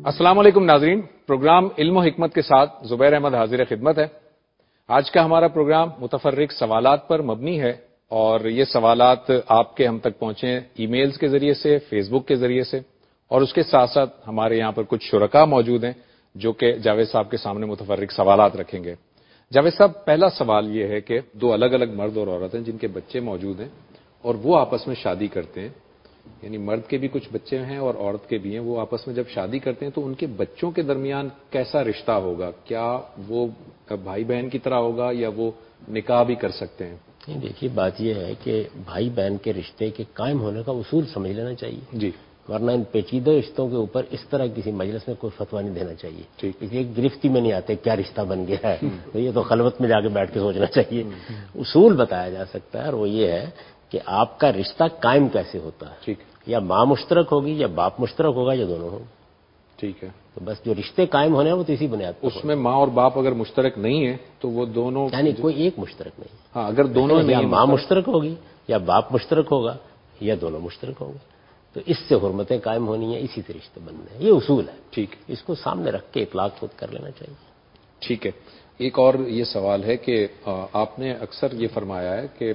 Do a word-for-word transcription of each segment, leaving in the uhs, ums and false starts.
السلام علیکم ناظرین، پروگرام علم و حکمت کے ساتھ زبیر احمد حاضر خدمت ہے۔ آج کا ہمارا پروگرام متفرق سوالات پر مبنی ہے اور یہ سوالات آپ کے ہم تک پہنچے ای میلز کے ذریعے سے، فیس بک کے ذریعے سے، اور اس کے ساتھ ساتھ ہمارے یہاں پر کچھ شرکاء موجود ہیں جو کہ جاوید صاحب کے سامنے متفرق سوالات رکھیں گے۔ جاوید صاحب، پہلا سوال یہ ہے کہ دو الگ الگ مرد اور عورت ہیں جن کے بچے موجود ہیں اور وہ آپس میں شادی کرتے ہیں، یعنی مرد کے بھی کچھ بچے ہیں اور عورت کے بھی ہیں، وہ آپس میں جب شادی کرتے ہیں تو ان کے بچوں کے درمیان کیسا رشتہ ہوگا؟ کیا وہ بھائی بہن کی طرح ہوگا یا وہ نکاح بھی کر سکتے ہیں؟ نہیں، دیکھیے بات یہ ہے کہ بھائی بہن کے رشتے کے قائم ہونے کا اصول سمجھ لینا چاہیے جی، ورنہ ان پیچیدہ رشتوں کے اوپر اس طرح کسی مجلس میں کوئی فتویٰ نہیں دینا چاہیے۔ ٹھیک، اس لیے گرفتی میں نہیں آتے کیا رشتہ بن گیا ہے، تو یہ تو خلوت میں جا کے بیٹھ کے سوچنا چاہیے۔ اصول بتایا جا سکتا ہے اور وہ یہ ہے کہ آپ کا رشتہ قائم کیسے ہوتا ہے، ٹھیک، یا ماں مشترک ہوگی یا باپ مشترک ہوگا یا دونوں ہوگا، ٹھیک ہے۔ تو بس جو رشتے قائم ہونے ہیں وہ تو اسی بنیاد پر اس میں ماں اور باپ اگر مشترک نہیں ہیں تو وہ دونوں، یعنی کوئی ایک مشترک نہیں، ہاں اگر دونوں یا نہیں ماں مشترک ہوگی یا باپ مشترک ہوگا یا دونوں مشترک ہوں گے، تو اس سے حرمتیں قائم ہونی ہیں، اسی سے رشتے بننے ہیں، یہ اصول ہے۔ ٹھیک، اس کو سامنے رکھ کے اطلاق خود کر لینا چاہیے۔ ٹھیک ہے۔ ایک اور یہ سوال ہے کہ آپ نے اکثر یہ فرمایا ہے کہ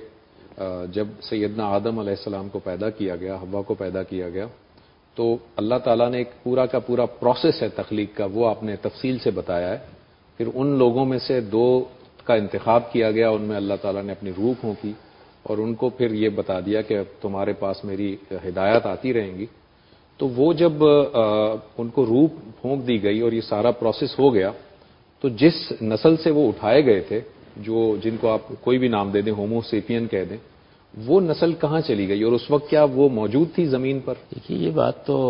جب سیدنا آدم علیہ السلام کو پیدا کیا گیا، حوا کو پیدا کیا گیا، تو اللہ تعالیٰ نے ایک پورا کا پورا پروسیس ہے تخلیق کا، وہ آپ نے تفصیل سے بتایا ہے۔ پھر ان لوگوں میں سے دو کا انتخاب کیا گیا، ان میں اللہ تعالیٰ نے اپنی روح پھونکی اور ان کو پھر یہ بتا دیا کہ تمہارے پاس میری ہدایات آتی رہیں گی۔ تو وہ جب ان کو روح پھونک دی گئی اور یہ سارا پروسیس ہو گیا، تو جس نسل سے وہ اٹھائے گئے تھے، جو جن کو آپ کوئی بھی نام دے دیں، ہومو سیپین کہہ دیں، وہ نسل کہاں چلی گئی اور اس وقت کیا وہ موجود تھی زمین پر؟ دیکھیے یہ بات تو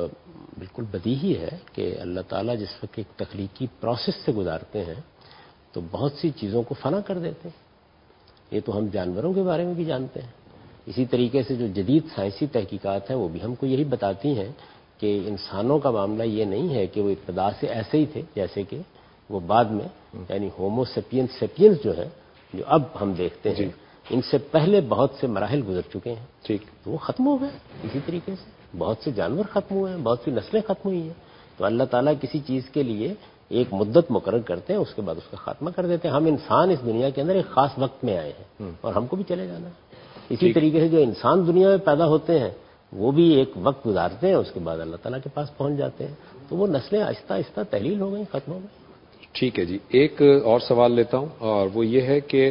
بالکل بدیہی ہے کہ اللہ تعالیٰ جس وقت ایک تخلیقی پروسیس سے گزارتے ہیں تو بہت سی چیزوں کو فنا کر دیتے ہیں۔ یہ تو ہم جانوروں کے بارے میں بھی جانتے ہیں۔ اسی طریقے سے جو جدید سائنسی تحقیقات ہیں وہ بھی ہم کو یہی بتاتی ہیں کہ انسانوں کا معاملہ یہ نہیں ہے کہ وہ ابتدا سے ایسے ہی تھے جیسے کہ وہ بعد میں، یعنی ہومو سیپینس سیپینس جو ہے جو اب ہم دیکھتے ہیں، ان سے پہلے بہت سے مراحل گزر چکے ہیں، ٹھیک، تو وہ ختم ہو گئے۔ اسی طریقے سے بہت سے جانور ختم ہوئے ہیں، بہت سی نسلیں ختم ہوئی ہیں۔ تو اللہ تعالیٰ کسی چیز کے لیے ایک مدت مقرر کرتے ہیں، اس کے بعد اس کا خاتمہ کر دیتے ہیں۔ ہم انسان اس دنیا کے اندر ایک خاص وقت میں آئے ہیں اور ہم کو بھی چلے جانا ہے۔ اسی طریقے سے جو انسان دنیا میں پیدا ہوتے ہیں وہ بھی ایک وقت گزارتے ہیں، اس کے بعد اللہ تعالیٰ کے پاس پہنچ جاتے ہیں، تو وہ نسلیں آہستہ آہستہ تحلیل ہو گئی، ختم ہو گئی۔ ٹھیک ہے جی۔ ایک اور سوال لیتا ہوں اور وہ یہ ہے کہ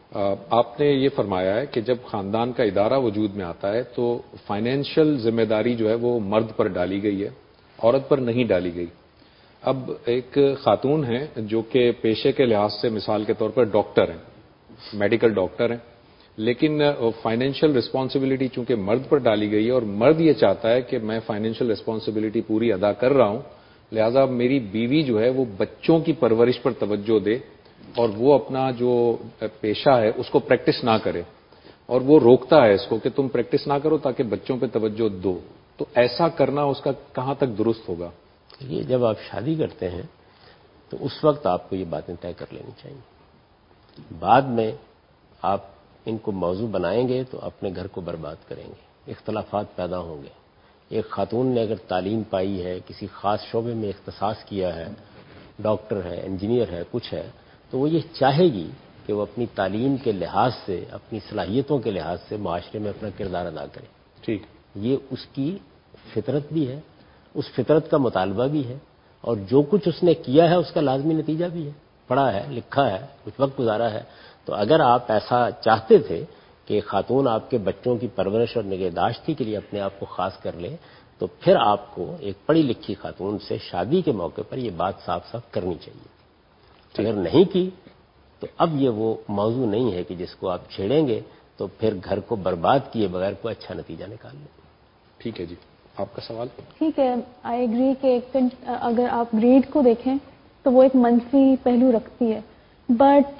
آپ نے یہ فرمایا ہے کہ جب خاندان کا ادارہ وجود میں آتا ہے تو فائنینشیل ذمہ داری جو ہے وہ مرد پر ڈالی گئی ہے، عورت پر نہیں ڈالی گئی۔ اب ایک خاتون ہیں جو کہ پیشے کے لحاظ سے مثال کے طور پر ڈاکٹر ہیں، میڈیکل ڈاکٹر ہیں، لیکن فائنینشیل رسپانسبلٹی چونکہ مرد پر ڈالی گئی ہے اور مرد یہ چاہتا ہے کہ میں فائنینشیل رسپانسبلٹی پوری ادا کر رہا ہوں، لہذا میری بیوی جو ہے وہ بچوں کی پرورش پر توجہ دے اور وہ اپنا جو پیشہ ہے اس کو پریکٹس نہ کرے، اور وہ روکتا ہے اس کو کہ تم پریکٹس نہ کرو تاکہ بچوں پہ توجہ دو، تو ایسا کرنا اس کا کہاں تک درست ہوگا؟ یہ جب آپ شادی کرتے ہیں تو اس وقت آپ کو یہ باتیں طے کر لینی چاہیے۔ بعد میں آپ ان کو موضوع بنائیں گے تو اپنے گھر کو برباد کریں گے، اختلافات پیدا ہوں گے۔ ایک خاتون نے اگر تعلیم پائی ہے، کسی خاص شعبے میں اختصاص کیا ہے، ڈاکٹر ہے، انجینئر ہے، کچھ ہے، تو وہ یہ چاہے گی کہ وہ اپنی تعلیم کے لحاظ سے، اپنی صلاحیتوں کے لحاظ سے معاشرے میں اپنا کردار ادا کرے۔ ٹھیک، یہ اس کی فطرت بھی ہے، اس فطرت کا مطالبہ بھی ہے، اور جو کچھ اس نے کیا ہے اس کا لازمی نتیجہ بھی ہے، پڑھا ہے، لکھا ہے، کچھ وقت گزارا ہے۔ تو اگر آپ ایسا چاہتے تھے کہ خاتون آپ کے بچوں کی پرورش اور نگہداشتی کے لیے اپنے آپ کو خاص کر لے، تو پھر آپ کو ایک پڑھی لکھی خاتون سے شادی کے موقع پر یہ بات صاف صاف کرنی چاہیے۔ اگر نہیں کی تو اب یہ وہ موضوع نہیں ہے کہ جس کو آپ چھیڑیں گے تو پھر گھر کو برباد کیے بغیر کوئی اچھا نتیجہ نکال لیں۔ ٹھیک ہے جی، آپ کا سوال؟ ٹھیک ہے، آئی ایگری کہ اگر آپ گریڈ کو دیکھیں تو وہ ایک منفی پہلو رکھتی ہے، بٹ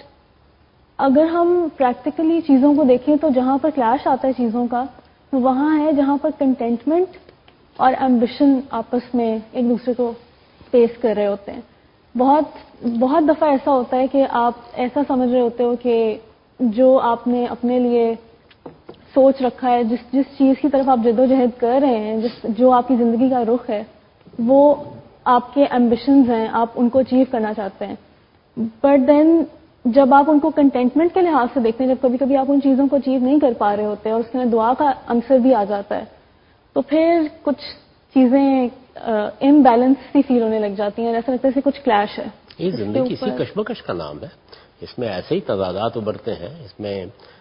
اگر ہم پریکٹیکلی چیزوں کو دیکھیں تو جہاں پر کلیش آتا ہے چیزوں کا وہاں ہے جہاں پر کنٹینٹمنٹ اور ایمبیشن آپس میں ایک دوسرے کو پیش کر رہے ہوتے ہیں۔ بہت بہت دفعہ ایسا ہوتا ہے کہ آپ ایسا سمجھ رہے ہوتے ہو کہ جو آپ نے اپنے لیے سوچ رکھا ہے، جس جس چیز کی طرف آپ جدوجہد کر رہے ہیں، جس جو آپ کی زندگی کا رخ ہے، وہ آپ کے ایمبیشنز ہیں, آپ ان کو اچیو کرنا چاہتے ہیں, بٹ دین جب آپ ان کو کنٹینٹمنٹ کے لحاظ سے دیکھتے ہیں, جب کبھی کبھی آپ ان چیزوں کو اچیو نہیں کر پا رہے ہوتے اور اس میں دعا کا عنصر بھی آ جاتا ہے, تو پھر کچھ چیزیں امبیلنس سی فیل ہونے لگ جاتی ہیں, ایسا لگتا ہے کہ کچھ کلیش ہے. یہ زندگی کسی کشمکش کا نام ہے, اس میں ایسے ہی تضادات ابھرتے ہیں, اس میں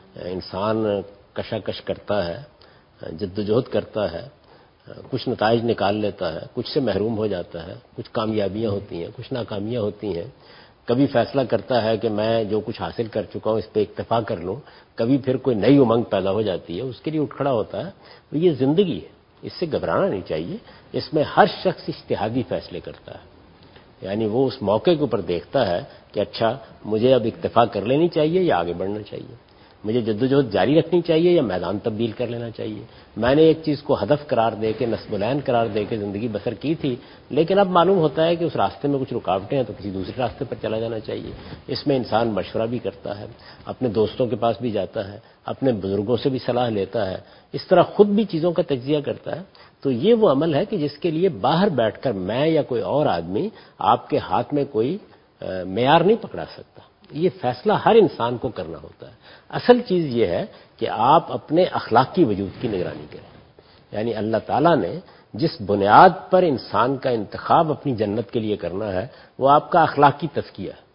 انسان کشاکش کرتا ہے, جدوجہد کرتا ہے, کچھ نتائج نکال لیتا ہے, کچھ سے محروم ہو جاتا ہے, کچھ کامیابیاں ہوتی ہیں, کچھ ناکامیاں ہوتی ہیں, کبھی فیصلہ کرتا ہے کہ میں جو کچھ حاصل کر چکا ہوں اس پہ اکتفا کر لوں, کبھی پھر کوئی نئی امنگ پیدا ہو جاتی ہے, اس کے لیے اٹھ کھڑا ہوتا ہے. تو یہ زندگی ہے, اس سے گھبرانا نہیں چاہیے. اس میں ہر شخص اجتہادی فیصلے کرتا ہے, یعنی وہ اس موقع کے اوپر دیکھتا ہے کہ اچھا مجھے اب اکتفا کر لینی چاہیے یا آگے بڑھنا چاہیے, مجھے جدوجہد جاری رکھنی چاہیے یا میدان تبدیل کر لینا چاہیے. میں نے ایک چیز کو ہدف قرار دے کے, نصب العین قرار دے کے زندگی بسر کی تھی, لیکن اب معلوم ہوتا ہے کہ اس راستے میں کچھ رکاوٹیں ہیں تو کسی دوسرے راستے پر چلا جانا چاہیے. اس میں انسان مشورہ بھی کرتا ہے, اپنے دوستوں کے پاس بھی جاتا ہے, اپنے بزرگوں سے بھی صلاح لیتا ہے, اس طرح خود بھی چیزوں کا تجزیہ کرتا ہے. تو یہ وہ عمل ہے کہ جس کے لیے باہر بیٹھ کر میں یا کوئی اور آدمی آپ کے ہاتھ میں کوئی معیار نہیں پکڑا سکتا. یہ فیصلہ ہر انسان کو کرنا ہوتا ہے. اصل چیز یہ ہے کہ آپ اپنے اخلاقی وجود کی نگرانی کریں. یعنی اللہ تعالیٰ نے جس بنیاد پر انسان کا انتخاب اپنی جنت کے لیے کرنا ہے وہ آپ کا اخلاقی تزکیہ ہے.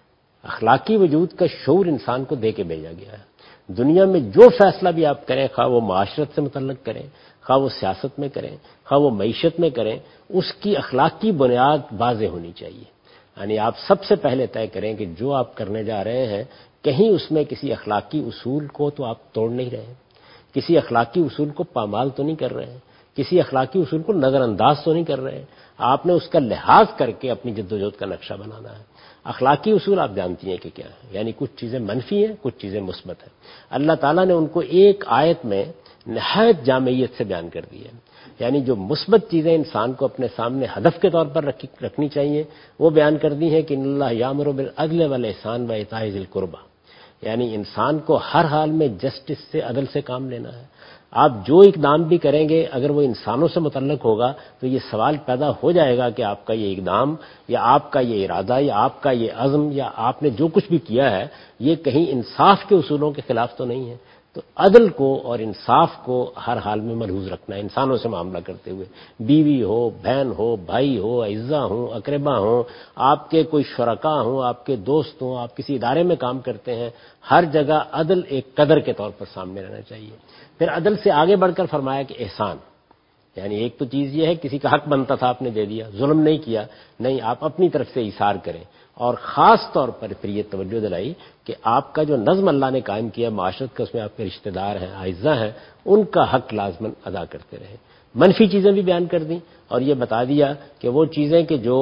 اخلاقی وجود کا شعور انسان کو دے کے بھیجا گیا ہے. دنیا میں جو فیصلہ بھی آپ کریں, خواہ وہ معاشرت سے متعلق کریں, خواہ وہ سیاست میں کریں, خواہ وہ معیشت میں کریں, اس کی اخلاقی بنیاد واضح ہونی چاہیے. یعنی آپ سب سے پہلے طے کریں کہ جو آپ کرنے جا رہے ہیں کہیں اس میں کسی اخلاقی اصول کو تو آپ توڑ نہیں رہے ہیں, کسی اخلاقی اصول کو پامال تو نہیں کر رہے ہیں, کسی اخلاقی اصول کو نظر انداز تو نہیں کر رہے ہیں. آپ نے اس کا لحاظ کر کے اپنی جدوجہد کا نقشہ بنانا ہے. اخلاقی اصول آپ جانتی ہیں کہ کیا ہے, یعنی کچھ چیزیں منفی ہیں, کچھ چیزیں مثبت ہیں. اللہ تعالیٰ نے ان کو ایک آیت میں نہایت جامعیت سے بیان کر دی ہے. یعنی جو مثبت چیزیں انسان کو اپنے سامنے ہدف کے طور پر رکھنی چاہیے وہ بیان کر دی ہیں کہ ان اللہ یامر بالعدل والاحسان وایتاء ذی القربی, یعنی انسان کو ہر حال میں جسٹس سے, عدل سے کام لینا ہے. آپ جو اقدام بھی کریں گے اگر وہ انسانوں سے متعلق ہوگا تو یہ سوال پیدا ہو جائے گا کہ آپ کا یہ اقدام یا آپ کا یہ ارادہ یا آپ کا یہ عزم یا آپ نے جو کچھ بھی کیا ہے یہ کہیں انصاف کے اصولوں کے خلاف تو نہیں ہے. تو عدل کو اور انصاف کو ہر حال میں ملحوظ رکھنا ہے انسانوں سے معاملہ کرتے ہوئے. بیوی ہو, بہن ہو, بھائی ہو, اعزا ہوں, اقربا ہوں, آپ کے کوئی شرکا ہوں, آپ کے دوست ہوں, آپ کسی ادارے میں کام کرتے ہیں, ہر جگہ عدل ایک قدر کے طور پر سامنے رہنا چاہیے. پھر عدل سے آگے بڑھ کر فرمایا کہ احسان, یعنی ایک تو چیز یہ ہے کسی کا حق بنتا تھا آپ نے دے دیا, ظلم نہیں کیا, نہیں آپ اپنی طرف سے ایثار کریں. اور خاص طور پر پھر یہ توجہ دلائی کہ آپ کا جو نظم اللہ نے قائم کیا معاشرت کا, اس میں آپ کے رشتہ دار ہیں, اعزاء ہیں, ان کا حق لازماً ادا کرتے رہے. منفی چیزیں بھی بیان کر دیں اور یہ بتا دیا کہ وہ چیزیں کہ جو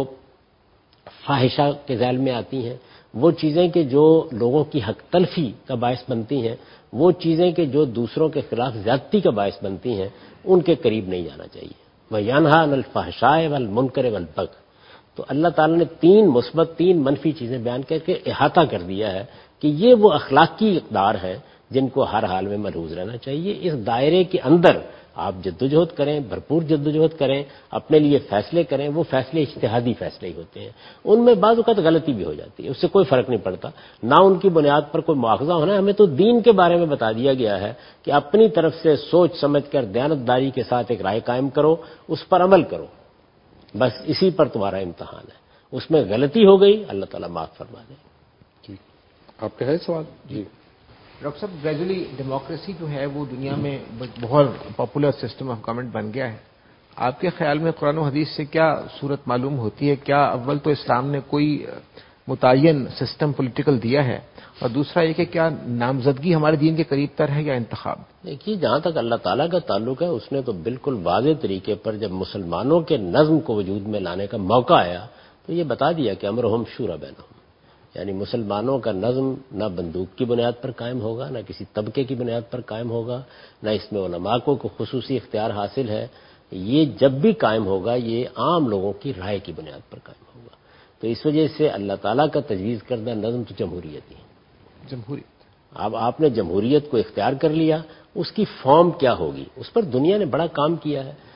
فاحشہ کے ذیل میں آتی ہیں, وہ چیزیں کہ جو لوگوں کی حق تلفی کا باعث بنتی ہیں, وہ چیزیں کہ جو دوسروں کے خلاف زیادتی کا باعث بنتی ہیں, ان کے قریب نہیں جانا چاہیے. وَيَنْهَىٰ عَنِ الْفَحْشَاءِ وَالْمُنكَرِ وَالْبَغْيِ. تو اللہ تعالیٰ نے تین مثبت تین منفی چیزیں بیان کر کے احاطہ کر دیا ہے کہ یہ وہ اخلاقی اقدار ہیں جن کو ہر حال میں ملحوظ رہنا چاہیے. اس دائرے کے اندر آپ جدوجہد کریں, بھرپور جدوجہد کریں, اپنے لیے فیصلے کریں. وہ فیصلے اجتہادی فیصلے ہی ہوتے ہیں, ان میں بعض اوقات غلطی بھی ہو جاتی ہے, اس سے کوئی فرق نہیں پڑتا. نہ ان کی بنیاد پر کوئی مواخذہ ہونا ہے. ہمیں تو دین کے بارے میں بتا دیا گیا ہے کہ اپنی طرف سے سوچ سمجھ کر دیانتداری کے ساتھ ایک رائے قائم کرو, اس پر عمل کرو, بس اسی پر تمہارا امتحان ہے. اس میں غلطی ہو گئی اللہ تعالیٰ معاف فرما دے. جی آپ کا ہے سوال؟ جی ڈاکٹر صاحب, گریجولی ڈیموکریسی جو ہے وہ دنیا میں بہت پاپولر سسٹم آف گورنمنٹ بن گیا ہے. آپ کے خیال میں قرآن و حدیث سے کیا صورت معلوم ہوتی ہے؟ کیا اول تو اسلام نے کوئی متعین سسٹم پولیٹیکل دیا ہے, اور دوسرا یہ کہ کیا نامزدگی ہمارے دین کے قریب تر ہے یا انتخاب؟ دیکھیے, جہاں تک اللہ تعالیٰ کا تعلق ہے اس نے تو بالکل واضح طریقے پر جب مسلمانوں کے نظم کو وجود میں لانے کا موقع آیا تو یہ بتا دیا کہ امرہم شورا بینہم, یعنی مسلمانوں کا نظم نہ بندوق کی بنیاد پر قائم ہوگا, نہ کسی طبقے کی بنیاد پر قائم ہوگا, نہ اس میں علماء کو خصوصی اختیار حاصل ہے. یہ جب بھی قائم ہوگا یہ عام لوگوں کی رائے کی بنیاد پر قائم ہوگا. تو اس وجہ سے اللہ تعالیٰ کا تجویز کردہ نظم تو جمہوریت ہی ہے. جمہوریت. اب آپ نے جمہوریت کو اختیار کر لیا, اس کی فارم کیا ہوگی اس پر دنیا نے بڑا کام کیا ہے.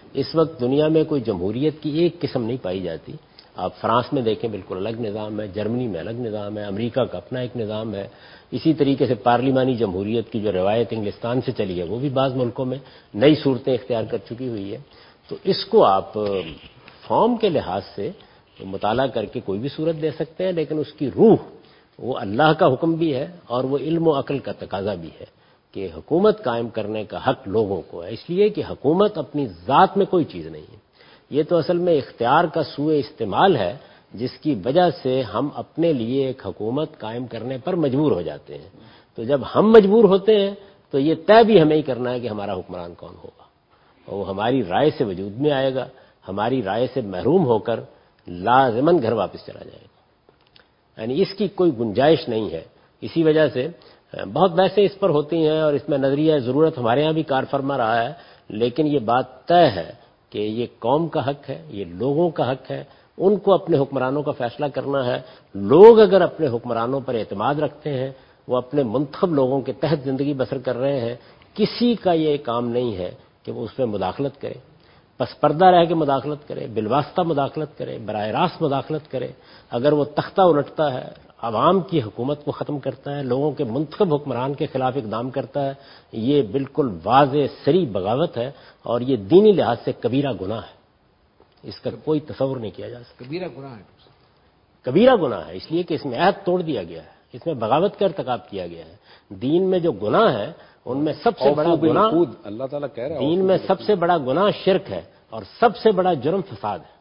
اس وقت دنیا میں کوئی جمہوریت کی ایک قسم نہیں پائی جاتی. آپ فرانس میں دیکھیں بالکل الگ نظام ہے، جرمنی میں الگ نظام ہے، امریکہ کا اپنا ایک نظام ہے. اسی طریقے سے پارلیمانی جمہوریت کی جو روایت انگلستان سے چلی ہے وہ بھی بعض ملکوں میں نئی صورتیں اختیار کر چکی ہوئی ہے. تو اس کو آپ فارم کے لحاظ سے مطالعہ کر کے کوئی بھی صورت دے سکتے ہیں، لیکن اس کی روح وہ اللہ کا حکم بھی ہے اور وہ علم و عقل کا تقاضا بھی ہے کہ حکومت قائم کرنے کا حق لوگوں کو ہے. اس لیے کہ حکومت اپنی ذات میں کوئی چیز نہیں ہے، یہ تو اصل میں اختیار کا سوء استعمال ہے جس کی وجہ سے ہم اپنے لیے ایک حکومت قائم کرنے پر مجبور ہو جاتے ہیں. تو جب ہم مجبور ہوتے ہیں تو یہ طے بھی ہمیں ہی کرنا ہے کہ ہمارا حکمران کون ہوگا، اور وہ ہماری رائے سے وجود میں آئے گا، ہماری رائے سے محروم ہو کر لازماً گھر واپس چلا جائے گا. یعنی اس کی کوئی گنجائش نہیں ہے. اسی وجہ سے بہت بحثیں اس پر ہوتی ہیں اور اس میں نظریہ ضرورت ہمارے ہاں بھی کار فرما رہا ہے، لیکن یہ بات طے ہے کہ یہ قوم کا حق ہے، یہ لوگوں کا حق ہے، ان کو اپنے حکمرانوں کا فیصلہ کرنا ہے. لوگ اگر اپنے حکمرانوں پر اعتماد رکھتے ہیں، وہ اپنے منتخب لوگوں کے تحت زندگی بسر کر رہے ہیں، کسی کا یہ کام نہیں ہے کہ وہ اس میں مداخلت کرے، پس پردہ رہ کے مداخلت کرے، بالواسطہ مداخلت کرے، براہ راست مداخلت کرے. اگر وہ تختہ الٹتا ہے، عوام کی حکومت کو ختم کرتا ہے، لوگوں کے منتخب حکمران کے خلاف اقدام کرتا ہے، یہ بالکل واضح صریح بغاوت ہے اور یہ دینی لحاظ سے کبیرہ گناہ ہے. اس کا کوئی تصور نہیں کیا جا سکتا. کبیرہ گناہ ہے، کبیرہ گناہ ہے اس لیے کہ اس میں عہد توڑ دیا گیا ہے، اس میں بغاوت کا ارتکاب کیا گیا ہے. دین میں جو گناہ ہے ان میں سب سے بڑا گناہ، اللہ تعالیٰ کہہ رہا ہے دین میں سب سے بڑا گناہ شرک ہے اور سب سے بڑا جرم فساد ہے.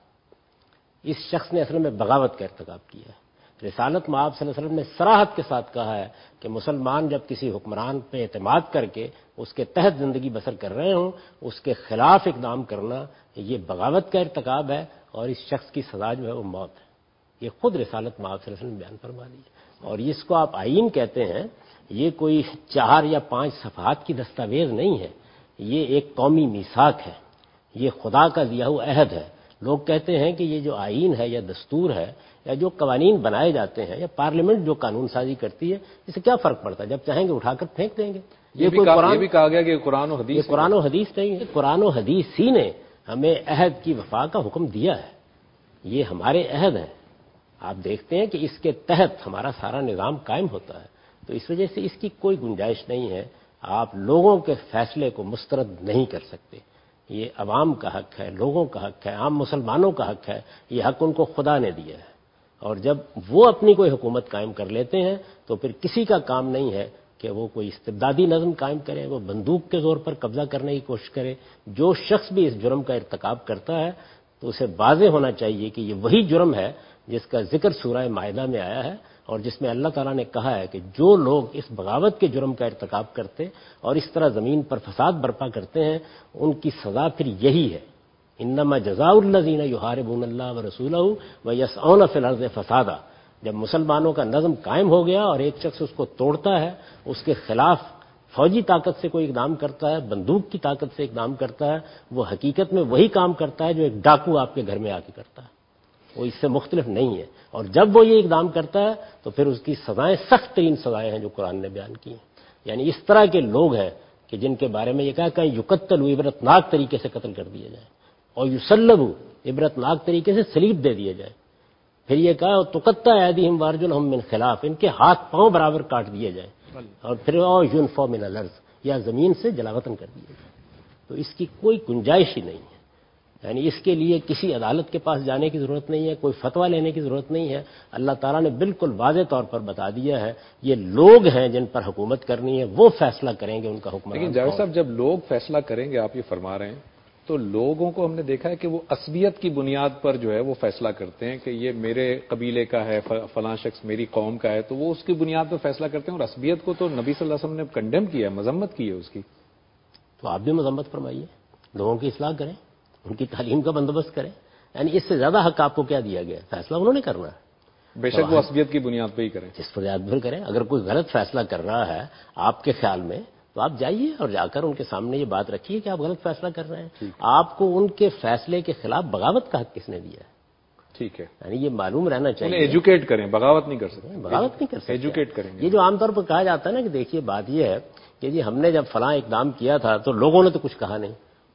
اس شخص نے اصل میں بغاوت کا ارتکاب کیا ہے. رسالت مآب صلی اللہ علیہ وسلم نے صراحت کے ساتھ کہا ہے کہ مسلمان جب کسی حکمران پہ اعتماد کر کے اس کے تحت زندگی بسر کر رہے ہوں، اس کے خلاف اقدام کرنا یہ بغاوت کا ارتکاب ہے اور اس شخص کی سزا جو ہے وہ موت ہے. یہ خود رسالت مآب صلی اللہ علیہ وسلم نے بیان فرما دی ہے. اور اس کو آپ آئین کہتے ہیں، یہ کوئی چار یا پانچ صفحات کی دستاویز نہیں ہے، یہ ایک قومی میثاق ہے، یہ خدا کا دیا ہوا عہد ہے. لوگ کہتے ہیں کہ یہ جو آئین ہے یا دستور ہے یا جو قوانین بنائے جاتے ہیں یا پارلیمنٹ جو قانون سازی کرتی ہے، اس سے کیا فرق پڑتا ہے، جب چاہیں گے اٹھا کر پھینک دیں گے. یہ بھی کہا, یہ بھی کہا گیا کہ قرآن و حدیث، یہ قرآن و حدیث نہیں ہے، قرآن و حدیث ہی نے ہمیں عہد کی وفا کا حکم دیا ہے. یہ ہمارے عہد ہیں، آپ دیکھتے ہیں کہ اس کے تحت ہمارا سارا نظام قائم ہوتا ہے. تو اس وجہ سے اس کی کوئی گنجائش نہیں ہے. آپ لوگوں کے فیصلے کو مسترد نہیں کر سکتے. یہ عوام کا حق ہے، لوگوں کا حق ہے، عام مسلمانوں کا حق ہے. یہ حق ان کو خدا نے دیا ہے اور جب وہ اپنی کوئی حکومت قائم کر لیتے ہیں تو پھر کسی کا کام نہیں ہے کہ وہ کوئی استبدادی نظم قائم کرے، وہ بندوق کے زور پر قبضہ کرنے کی کوشش کرے. جو شخص بھی اس جرم کا ارتکاب کرتا ہے تو اسے واضح ہونا چاہیے کہ یہ وہی جرم ہے جس کا ذکر سورہ مائدہ میں آیا ہے اور جس میں اللہ تعالیٰ نے کہا ہے کہ جو لوگ اس بغاوت کے جرم کا ارتکاب کرتے اور اس طرح زمین پر فساد برپا کرتے ہیں ان کی سزا پھر یہی ہے. انما جزاء الذین یحاربون اللہ ورسولہ ویسعون فی الارض فسادا. جب مسلمانوں کا نظم قائم ہو گیا اور ایک شخص اس کو توڑتا ہے، اس کے خلاف فوجی طاقت سے کوئی اقدام کرتا ہے، بندوق کی طاقت سے اقدام کرتا ہے، وہ حقیقت میں وہی کام کرتا ہے جو ایک ڈاکو آپ کے گھر میں آ کے کرتا ہے. وہ اس سے مختلف نہیں ہے. اور جب وہ یہ اقدام کرتا ہے تو پھر اس کی سزائیں سخت ترین سزائیں ہیں جو قرآن نے بیان کی ہیں. یعنی اس طرح کے لوگ ہیں کہ جن کے بارے میں یہ کہا کہ یقتل عبرتناک طریقے سے قتل کر دیا جائے اور یصلب عبرتناک طریقے سے سلیب دے دیا جائے. پھر یہ کہا تقطع ایدیہم وارجلہم من خلاف، ان کے ہاتھ پاؤں برابر کاٹ دیے جائیں اور پھر او ینفوا من الارض، یا زمین سے جلاوطن کر دیے جائیں. تو اس کی کوئی گنجائش ہی نہیں ہے. یعنی اس کے لیے کسی عدالت کے پاس جانے کی ضرورت نہیں ہے، کوئی فتویٰ لینے کی ضرورت نہیں ہے. اللہ تعالیٰ نے بالکل واضح طور پر بتا دیا ہے یہ لوگ ہیں جن پر حکومت کرنی ہے، وہ فیصلہ کریں گے ان کا حکمران. لیکن جاوید صاحب جب لوگ فیصلہ کریں گے، آپ یہ فرما رہے ہیں، تو لوگوں کو ہم نے دیکھا ہے کہ وہ عصبیت کی بنیاد پر جو ہے وہ فیصلہ کرتے ہیں کہ یہ میرے قبیلے کا ہے، فلاں شخص میری قوم کا ہے، تو وہ اس کی بنیاد پر فیصلہ کرتے ہیں. اور عصبیت کو تو نبی صلی اللہ علیہ وسلم نے کنڈیم کیا ہے، مذمت کی ہے اس کی. تو آپ بھی مذمت فرمائیے، لوگوں کی اصلاح کریں، ان کی تعلیم کا بندوبست کریں. یعنی اس سے زیادہ حق آپ کو کیا دیا گیا؟ فیصلہ انہوں نے کرنا ہے. بے شک وہ عصبیت کی بنیاد پہ ہی کریں، جس پر یاد کریں. اگر کوئی غلط فیصلہ کر رہا ہے آپ کے خیال میں تو آپ جائیے اور جا کر ان کے سامنے یہ بات رکھیے کہ آپ غلط فیصلہ کر رہے ہیں. آپ کو ان کے فیصلے کے خلاف بغاوت کا حق کس نے دیا ہے؟ ٹھیک ہے. یعنی یہ معلوم رہنا چاہیے. ایجوکیٹ کریں، بغاوت نہیں کر سکتے. بغاوت نہیں کر سکتے، ایجوکیٹ کریں گے. یہ جو عام طور پر کہا جاتا ہے نا کہ دیکھیے بات یہ ہے کہ جی ہم نے جب فلاں اقدام کیا تھا تو لوگوں نے تو کچھ کہا نہیں،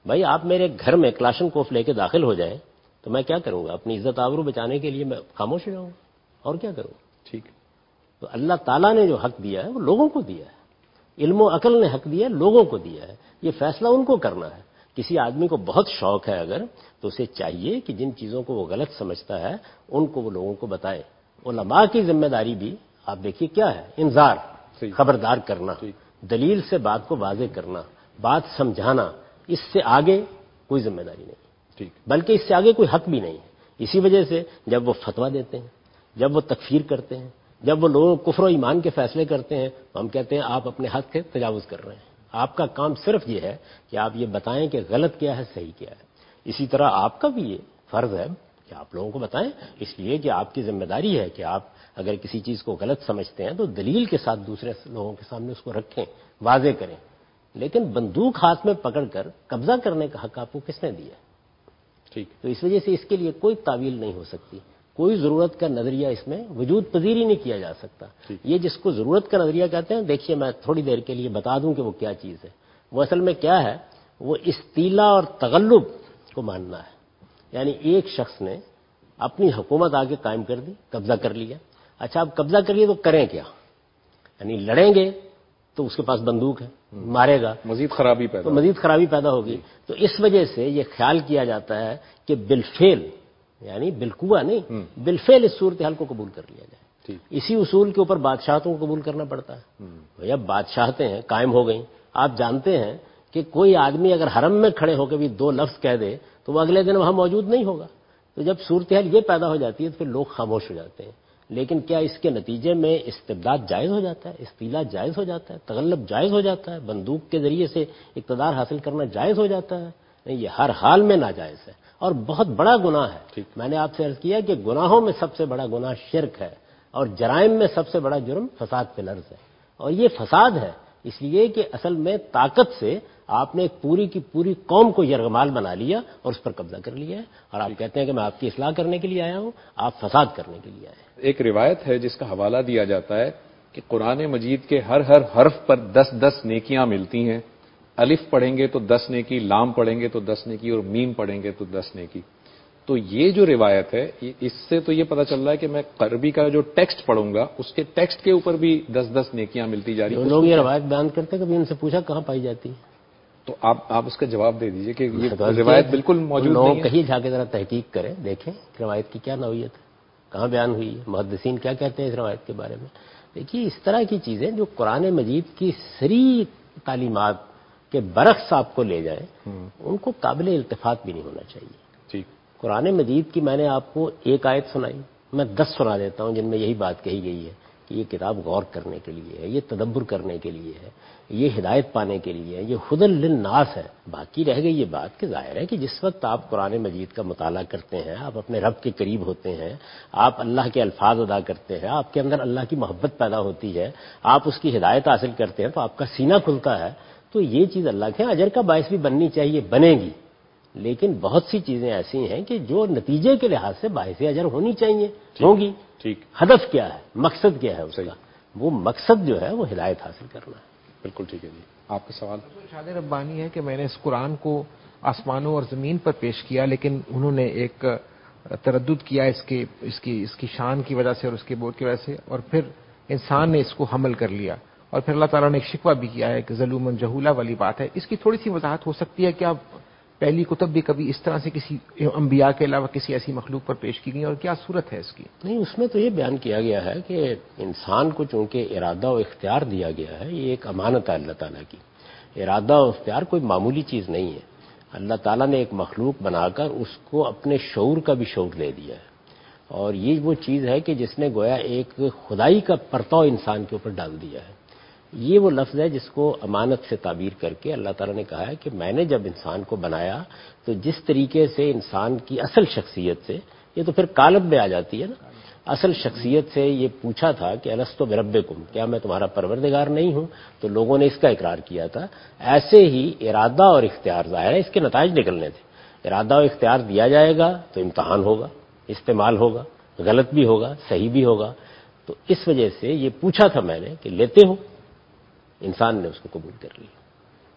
بھائی آپ میرے گھر میں کلاشن کوف لے کے داخل ہو جائیں تو میں کیا کروں گا؟ اپنی عزت آبرو بچانے کے لیے میں خاموش ہو جاؤں گا اور کیا کروں؟ ٹھیک. تو اللہ تعالیٰ نے جو حق دیا ہے وہ لوگوں کو دیا ہے، علم و عقل نے حق دیا ہے، لوگوں کو دیا ہے، یہ فیصلہ ان کو کرنا ہے. کسی آدمی کو بہت شوق ہے اگر، تو اسے چاہیے کہ جن چیزوں کو وہ غلط سمجھتا ہے ان کو وہ لوگوں کو بتائے. علماء کی ذمہ داری بھی آپ دیکھیے کیا ہے، انذار، خبردار کرنا، دلیل سے بات کو واضح کرنا، بات سمجھانا. اس سے آگے کوئی ذمہ داری نہیں، ٹھیک. بلکہ اس سے آگے کوئی حق بھی نہیں ہے. اسی وجہ سے جب وہ فتویٰ دیتے ہیں، جب وہ تکفیر کرتے ہیں، جب وہ لوگوں کفر و ایمان کے فیصلے کرتے ہیں، تو ہم کہتے ہیں آپ اپنے حق سے تجاوز کر رہے ہیں. آپ کا کام صرف یہ ہے کہ آپ یہ بتائیں کہ غلط کیا ہے، صحیح کیا ہے. اسی طرح آپ کا بھی یہ فرض ہے کہ آپ لوگوں کو بتائیں، اس لیے کہ آپ کی ذمہ داری ہے کہ آپ اگر کسی چیز کو غلط سمجھتے ہیں تو دلیل کے ساتھ دوسرے لوگوں کے سامنے اس کو رکھیں، واضح کریں. لیکن بندوق ہاتھ میں پکڑ کر قبضہ کرنے کا حق آپ کو کس نے دیا؟ ٹھیک. تو اس وجہ سے اس کے لیے کوئی تعویل نہیں ہو سکتی، کوئی ضرورت کا نظریہ اس میں وجود پذیر ہی نہیں کیا جا سکتا. یہ جس کو ضرورت کا نظریہ کہتے ہیں، دیکھیے میں تھوڑی دیر کے لیے بتا دوں کہ وہ کیا چیز ہے. وہ اصل میں کیا ہے، وہ استیلا اور تغلب کو ماننا ہے. یعنی ایک شخص نے اپنی حکومت آگے قائم کر دی، قبضہ کر لیا. اچھا اب قبضہ کر لیا تو کریں کیا؟ یعنی لڑیں گے تو اس کے پاس بندوق ہے، مارے گا، مزید خرابی پیدا تو مزید خرابی پیدا ہوگی. تو اس وجہ سے یہ خیال کیا جاتا ہے کہ بالفعل، یعنی بالقوہ نہیں، بالفعل اس صورتحال کو قبول کر لیا جائے. اسی اصول کے اوپر بادشاہتوں کو قبول کرنا پڑتا ہے. بھئی اب بادشاہتیں ہیں قائم ہو گئیں. آپ جانتے ہیں کہ کوئی آدمی اگر حرم میں کھڑے ہو کے بھی دو لفظ کہہ دے تو وہ اگلے دن وہاں موجود نہیں ہوگا. تو جب صورتحال یہ پیدا ہو جاتی ہے تو پھر لوگ خاموش ہو جاتے ہیں. لیکن کیا اس کے نتیجے میں استبداد جائز ہو جاتا ہے، استیلا جائز ہو جاتا ہے، تغلب جائز ہو جاتا ہے، بندوق کے ذریعے سے اقتدار حاصل کرنا جائز ہو جاتا ہے؟ نہیں، یہ ہر حال میں ناجائز ہے اور بہت بڑا گناہ ہے. میں نے آپ سے عرض کیا کہ گناہوں میں سب سے بڑا گناہ شرک ہے اور جرائم میں سب سے بڑا جرم فساد فی الارض ہے. اور یہ فساد ہے اس لیے کہ اصل میں طاقت سے آپ نے ایک پوری کی پوری قوم کو یرغمال بنا لیا اور اس پر قبضہ کر لیا ہے. اور آپ کہتے ہیں کہ میں آپ کی اصلاح کرنے کے لیے آیا ہوں، آپ فساد کرنے کے لیے آئے ہیں. ایک روایت ہے جس کا حوالہ دیا جاتا ہے کہ قرآن مجید کے ہر ہر حرف پر دس دس نیکیاں ملتی ہیں. الف پڑھیں گے تو دس نیکی، لام پڑھیں گے تو دس نیکی اور میم پڑھیں گے تو دس نیکی. تو یہ جو روایت ہے اس سے تو یہ پتہ چل رہا ہے کہ میں عربی کا جو ٹیکسٹ پڑھوں گا اس کے ٹیکسٹ کے اوپر بھی دس دس نیکیاں ملتی جا رہی ہیں. لوگ یہ روایت بیان کرتے ہیں، کبھی ان سے پوچھا کہاں پائی جاتی ہے؟ تو آپ آپ اس کا جواب دے دیجئے کہ یہ روایت بالکل موجود نہیں ہے. کہیں جا کے ذرا تحقیق کریں، دیکھیں روایت کی کیا نوعیت ہے، کہاں بیان ہوئی ہے، محدثین کیا کہتے ہیں اس روایت کے بارے میں. دیکھیے اس طرح کی چیزیں جو قرآن مجید کی سری تعلیمات کے برعکس آپ کو لے جائیں، ان کو قابل التفات بھی نہیں ہونا چاہیے. ٹھیک. قرآن مجید کی میں نے آپ کو ایک آیت سنائی، میں دس سنا دیتا ہوں جن میں یہی بات کہی گئی ہے کہ یہ کتاب غور کرنے کے لیے ہے، یہ تدبر کرنے کے لیے ہے، یہ ہدایت پانے کے لیے ہے، یہ ہدی للناس ہے. باقی رہ گئی یہ بات کہ ظاہر ہے کہ جس وقت آپ قرآن مجید کا مطالعہ کرتے ہیں، آپ اپنے رب کے قریب ہوتے ہیں، آپ اللہ کے الفاظ ادا کرتے ہیں، آپ کے اندر اللہ کی محبت پیدا ہوتی ہے، آپ اس کی ہدایت حاصل کرتے ہیں تو آپ کا سینہ کھلتا ہے. تو یہ چیز اللہ کے اجر کا باعث بھی بننی چاہیے، بنے گی. لیکن بہت سی چیزیں ایسی ہیں کہ جو نتیجے کے لحاظ سے باعث اجر ہونی چاہیے، ہوں گی. ٹھیک. ہدف کیا ہے، مقصد کیا ہے اس کا؟ وہ مقصد جو ہے وہ ہدایت حاصل کرنا ہے. بالکل ٹھیک ہے جی. آپ کا سوال؟ ارشاد ربانی ہے کہ میں نے اس قرآن کو آسمانوں اور زمین پر پیش کیا، لیکن انہوں نے ایک تردد کیا اس کے اس کی اس کی شان کی وجہ سے اور اس کے بوجھ کی وجہ سے، اور پھر انسان نے اس کو حمل کر لیا. اور پھر اللہ تعالیٰ نے ایک شکوہ بھی کیا ہے کہ ظلومن جہولہ والی بات ہے. اس کی تھوڑی سی وضاحت ہو سکتی ہے؟ کیا پہلی کتب بھی کبھی اس طرح سے کسی انبیاء کے علاوہ کسی ایسی مخلوق پر پیش کی گئی اور کیا صورت ہے اس کی؟ نہیں، اس میں تو یہ بیان کیا گیا ہے کہ انسان کو چونکہ ارادہ و اختیار دیا گیا ہے، یہ ایک امانت ہے اللہ تعالیٰ کی. ارادہ و اختیار کوئی معمولی چیز نہیں ہے. اللہ تعالیٰ نے ایک مخلوق بنا کر اس کو اپنے شعور کا بھی شعور دے دیا ہے، اور یہ وہ چیز ہے کہ جس نے گویا ایک خدائی کا پرتو انسان کے اوپر ڈال دیا ہے. یہ وہ لفظ ہے جس کو امانت سے تعبیر کر کے اللہ تعالیٰ نے کہا ہے کہ میں نے جب انسان کو بنایا تو جس طریقے سے انسان کی اصل شخصیت سے، یہ تو پھر قالب میں آ جاتی ہے نا، اصل شخصیت سے یہ پوچھا تھا کہ الست بربکم، کیا میں تمہارا پروردگار نہیں ہوں؟ تو لوگوں نے اس کا اقرار کیا تھا. ایسے ہی ارادہ اور اختیار ظاہر ہے اس کے نتائج نکلنے تھے. ارادہ و اختیار دیا جائے گا تو امتحان ہوگا، استعمال ہوگا، غلط بھی ہوگا، صحیح بھی ہوگا. تو اس وجہ سے یہ پوچھا تھا میں نے کہ لیتے ہو؟ انسان نے اس کو قبول کر لیا.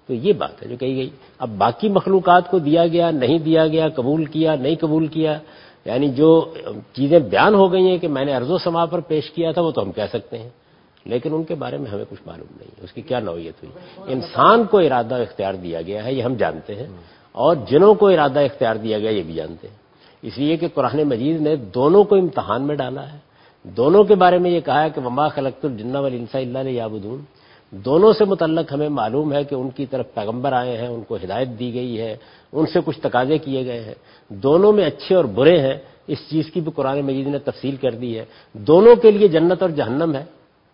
تو یہ بات ہے جو کہی گئی. اب باقی مخلوقات کو دیا گیا نہیں دیا گیا، قبول کیا نہیں قبول کیا، یعنی جو چیزیں بیان ہو گئی ہیں کہ میں نے عرض و سما پر پیش کیا تھا وہ تو ہم کہہ سکتے ہیں، لیکن ان کے بارے میں ہمیں کچھ معلوم نہیں ہے اس کی کیا نوعیت ہوئی. انسان کو ارادہ اختیار دیا گیا ہے یہ ہم جانتے ہیں، اور جنوں کو ارادہ اختیار دیا گیا یہ بھی جانتے ہیں، اس لیے کہ قرآن مجید نے دونوں کو امتحان میں ڈالا ہے. دونوں کے بارے میں یہ کہا ہے کہ وما خلقت الجن والانس الا لیعبدون. دونوں سے متعلق ہمیں معلوم ہے کہ ان کی طرف پیغمبر آئے ہیں، ان کو ہدایت دی گئی ہے، ان سے کچھ تقاضے کیے گئے ہیں. دونوں میں اچھے اور برے ہیں، اس چیز کی بھی قرآن مجید نے تفصیل کر دی ہے. دونوں کے لیے جنت اور جہنم ہے،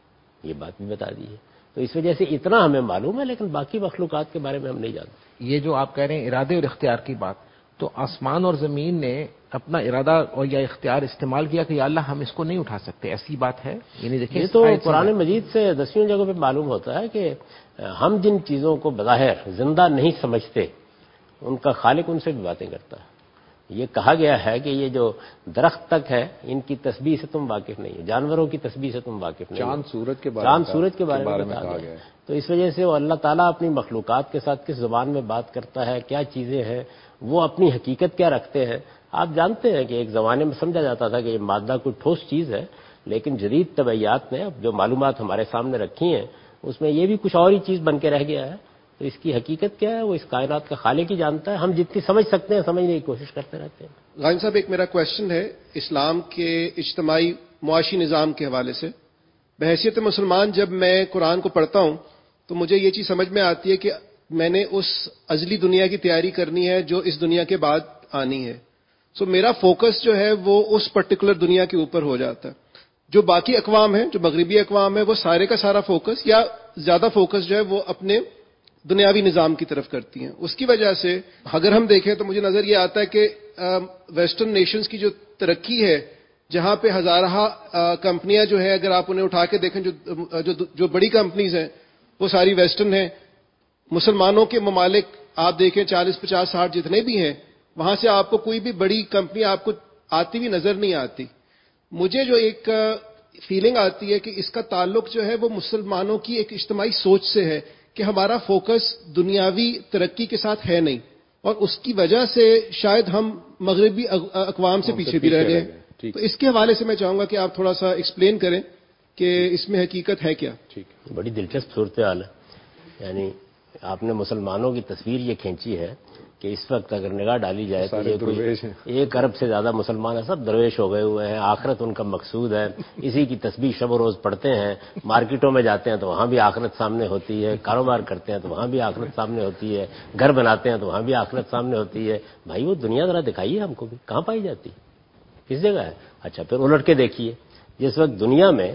یہ بات بھی بتا دی ہے. تو اس وجہ سے اتنا ہمیں معلوم ہے، لیکن باقی مخلوقات کے بارے میں ہم نہیں جانتے. یہ جو آپ کہہ رہے ہیں ارادے اور اختیار کی بات، تو آسمان اور زمین نے اپنا ارادہ اور یا اختیار استعمال کیا کہ یا اللہ ہم اس کو نہیں اٹھا سکتے، ایسی بات ہے؟ یعنی دیکھیں یہ تو قرآن مجید سے دسیوں جگہوں پہ معلوم ہوتا ہے کہ ہم جن چیزوں کو بظاہر زندہ نہیں سمجھتے ان کا خالق ان سے بھی باتیں کرتا ہے. یہ کہا گیا ہے کہ یہ جو درخت تک ہے ان کی تسبیح سے تم واقف نہیں ہو، جانوروں کی تسبیح سے تم واقف نہیں ہو، چاند سورج کے بارے چاند سورج کے بارے میں کہا گیا ہے. تو اس وجہ سے وہ اللہ تعالیٰ اپنی مخلوقات کے ساتھ کس زبان میں بات کرتا ہے، کیا چیزیں ہیں، وہ اپنی حقیقت کیا رکھتے ہیں. آپ جانتے ہیں کہ ایک زمانے میں سمجھا جاتا تھا کہ یہ مادہ کوئی ٹھوس چیز ہے، لیکن جدید طبعیات نے اب جو معلومات ہمارے سامنے رکھی ہیں اس میں یہ بھی کچھ اور ہی چیز بن کے رہ گیا ہے. تو اس کی حقیقت کیا ہے وہ اس کائنات کا خالق ہی جانتا ہے. ہم جتنی سمجھ سکتے ہیں سمجھنے کی کوشش کرتے رہتے ہیں. غازی صاحب ایک میرا کویشچن ہے اسلام کے اجتماعی معاشی نظام کے حوالے سے. بحیثیت مسلمان جب میں قرآن کو پڑھتا ہوں تو مجھے یہ چیز سمجھ میں آتی ہے کہ میں نے اس ازلی دنیا کی تیاری کرنی ہے جو اس دنیا کے بعد آنی ہے. سو so, میرا فوکس جو ہے وہ اس پرٹیکولر دنیا کے اوپر ہو جاتا ہے. جو باقی اقوام ہیں، جو مغربی اقوام ہیں، وہ سارے کا سارا فوکس یا زیادہ فوکس جو ہے وہ اپنے دنیاوی نظام کی طرف کرتی ہیں. اس کی وجہ سے اگر ہم دیکھیں تو مجھے نظر یہ آتا ہے کہ ویسٹرن نیشنز کی جو ترقی ہے، جہاں پہ ہزارہ کمپنیاں جو ہیں اگر آپ انہیں اٹھا کے دیکھیں، جو جو, جو بڑی کمپنیز ہیں وہ ساری ویسٹرن ہیں. مسلمانوں کے ممالک آپ دیکھیں چالیس پچاس ساٹھ جتنے بھی ہیں، وہاں سے آپ کو کوئی بھی بڑی کمپنی آپ کو آتی ہوئی نظر نہیں آتی. مجھے جو ایک فیلنگ آتی ہے کہ اس کا تعلق جو ہے وہ مسلمانوں کی ایک اجتماعی سوچ سے ہے کہ ہمارا فوکس دنیاوی ترقی کے ساتھ ہے نہیں، اور اس کی وجہ سے شاید ہم مغربی اقوام سے پیچھے بھی رہ گئے. تو اس کے حوالے سے میں چاہوں گا کہ آپ تھوڑا سا ایکسپلین کریں کہ اس میں حقیقت ہے کیا. ٹھیک ہے، بڑی دلچسپ صورتحال ہے. یعنی آپ نے مسلمانوں کی تصویر یہ کھینچی ہے کہ اس وقت اگر نگاہ ڈالی جائے تو یہ کوئی ایک ارب سے زیادہ مسلمان ہیں، سب درویش ہو گئے ہوئے ہیں، آخرت ان کا مقصود ہے، اسی کی تسبیح شب و روز پڑھتے ہیں. مارکیٹوں میں جاتے ہیں تو وہاں بھی آخرت سامنے ہوتی ہے، کاروبار کرتے ہیں تو وہاں بھی آخرت سامنے ہوتی ہے، گھر بناتے ہیں تو وہاں بھی آخرت سامنے ہوتی ہے. بھائی وہ دنیا ذرا دکھائیے ہم کو بھی، کہاں پائی جاتی، کس جگہ ہے؟ اچھا پھر الٹ کے دیکھیے، جس وقت دنیا میں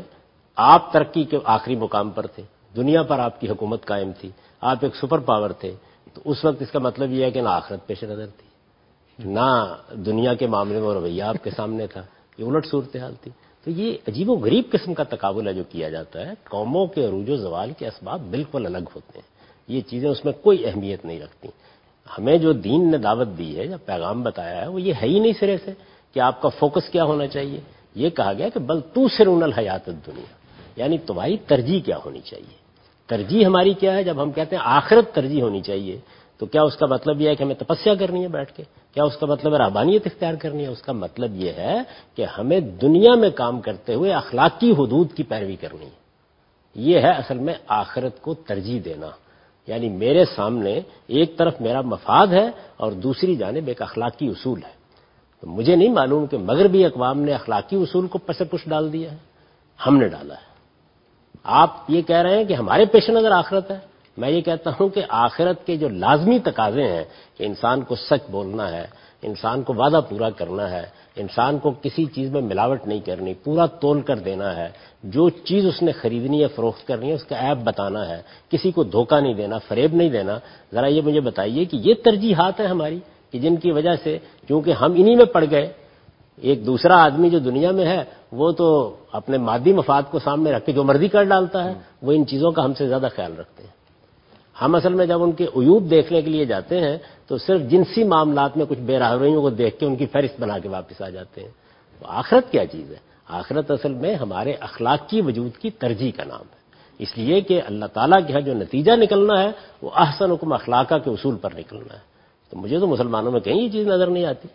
آپ ترقی کے آخری مقام پر تھے، دنیا پر آپ کی حکومت قائم تھی، آپ ایک سپر پاور تھے، تو اس وقت اس کا مطلب یہ ہے کہ نہ آخرت پیش نظر تھی، نہ دنیا کے معاملے میں رویہ آپ کے سامنے تھا، یہ الٹ صورتحال تھی. تو یہ عجیب و غریب قسم کا تقابل ہے جو کیا جاتا ہے. قوموں کے عروج و زوال کے اسباب بالکل الگ ہوتے ہیں، یہ چیزیں اس میں کوئی اہمیت نہیں رکھتی. ہمیں جو دین نے دعوت دی ہے یا پیغام بتایا ہے وہ یہ ہے ہی نہیں سرے سے کہ آپ کا فوکس کیا ہونا چاہیے. یہ کہا گیا کہ بل توسرون الحیات الدنیا، یعنی تمہاری ترجیح کیا ہونی چاہیے. ترجیح ہماری کیا ہے؟ جب ہم کہتے ہیں آخرت ترجیح ہونی چاہیے تو کیا اس کا مطلب یہ ہے کہ ہمیں تپسیا کرنی ہے بیٹھ کے؟ کیا اس کا مطلب ہے رہبانیت اختیار کرنی ہے؟ اس کا مطلب یہ ہے کہ ہمیں دنیا میں کام کرتے ہوئے اخلاقی حدود کی پیروی کرنی ہے. یہ ہے اصل میں آخرت کو ترجیح دینا. یعنی میرے سامنے ایک طرف میرا مفاد ہے اور دوسری جانب ایک اخلاقی اصول ہے. تو مجھے نہیں معلوم کہ مغربی اقوام نے اخلاقی اصول کو پس پش ڈال دیا ہے، ہم نے ڈالا ہے. آپ یہ کہہ رہے ہیں کہ ہمارے پیش نظر آخرت ہے، میں یہ کہتا ہوں کہ آخرت کے جو لازمی تقاضے ہیں کہ انسان کو سچ بولنا ہے، انسان کو وعدہ پورا کرنا ہے، انسان کو کسی چیز میں ملاوٹ نہیں کرنی، پورا تول کر دینا ہے، جو چیز اس نے خریدنی ہے فروخت کرنی ہے اس کا عیب بتانا ہے، کسی کو دھوکہ نہیں دینا، فریب نہیں دینا. ذرا یہ مجھے بتائیے کہ یہ ترجیحات ہیں ہماری کہ جن کی وجہ سے کیونکہ ہم انہی میں پڑ گئے. ایک دوسرا آدمی جو دنیا میں ہے وہ تو اپنے مادی مفاد کو سامنے رکھ کے جو مرضی کر ڈالتا ہے، وہ ان چیزوں کا ہم سے زیادہ خیال رکھتے ہیں. ہم اصل میں جب ان کے عیوب دیکھنے کے لیے جاتے ہیں تو صرف جنسی معاملات میں کچھ بے راہرویوں کو دیکھ کے ان کی فہرست بنا کے واپس آ جاتے ہیں. تو آخرت کیا چیز ہے؟ آخرت اصل میں ہمارے اخلاق کی وجود کی ترجیح کا نام ہے. اس لیے کہ اللہ تعالیٰ کے ہاں جو نتیجہ نکلنا ہے وہ احسنکم اخلاقہ کے اصول پر نکلنا ہے. تو مجھے تو مسلمانوں میں کہیں یہ چیز نظر نہیں آتی.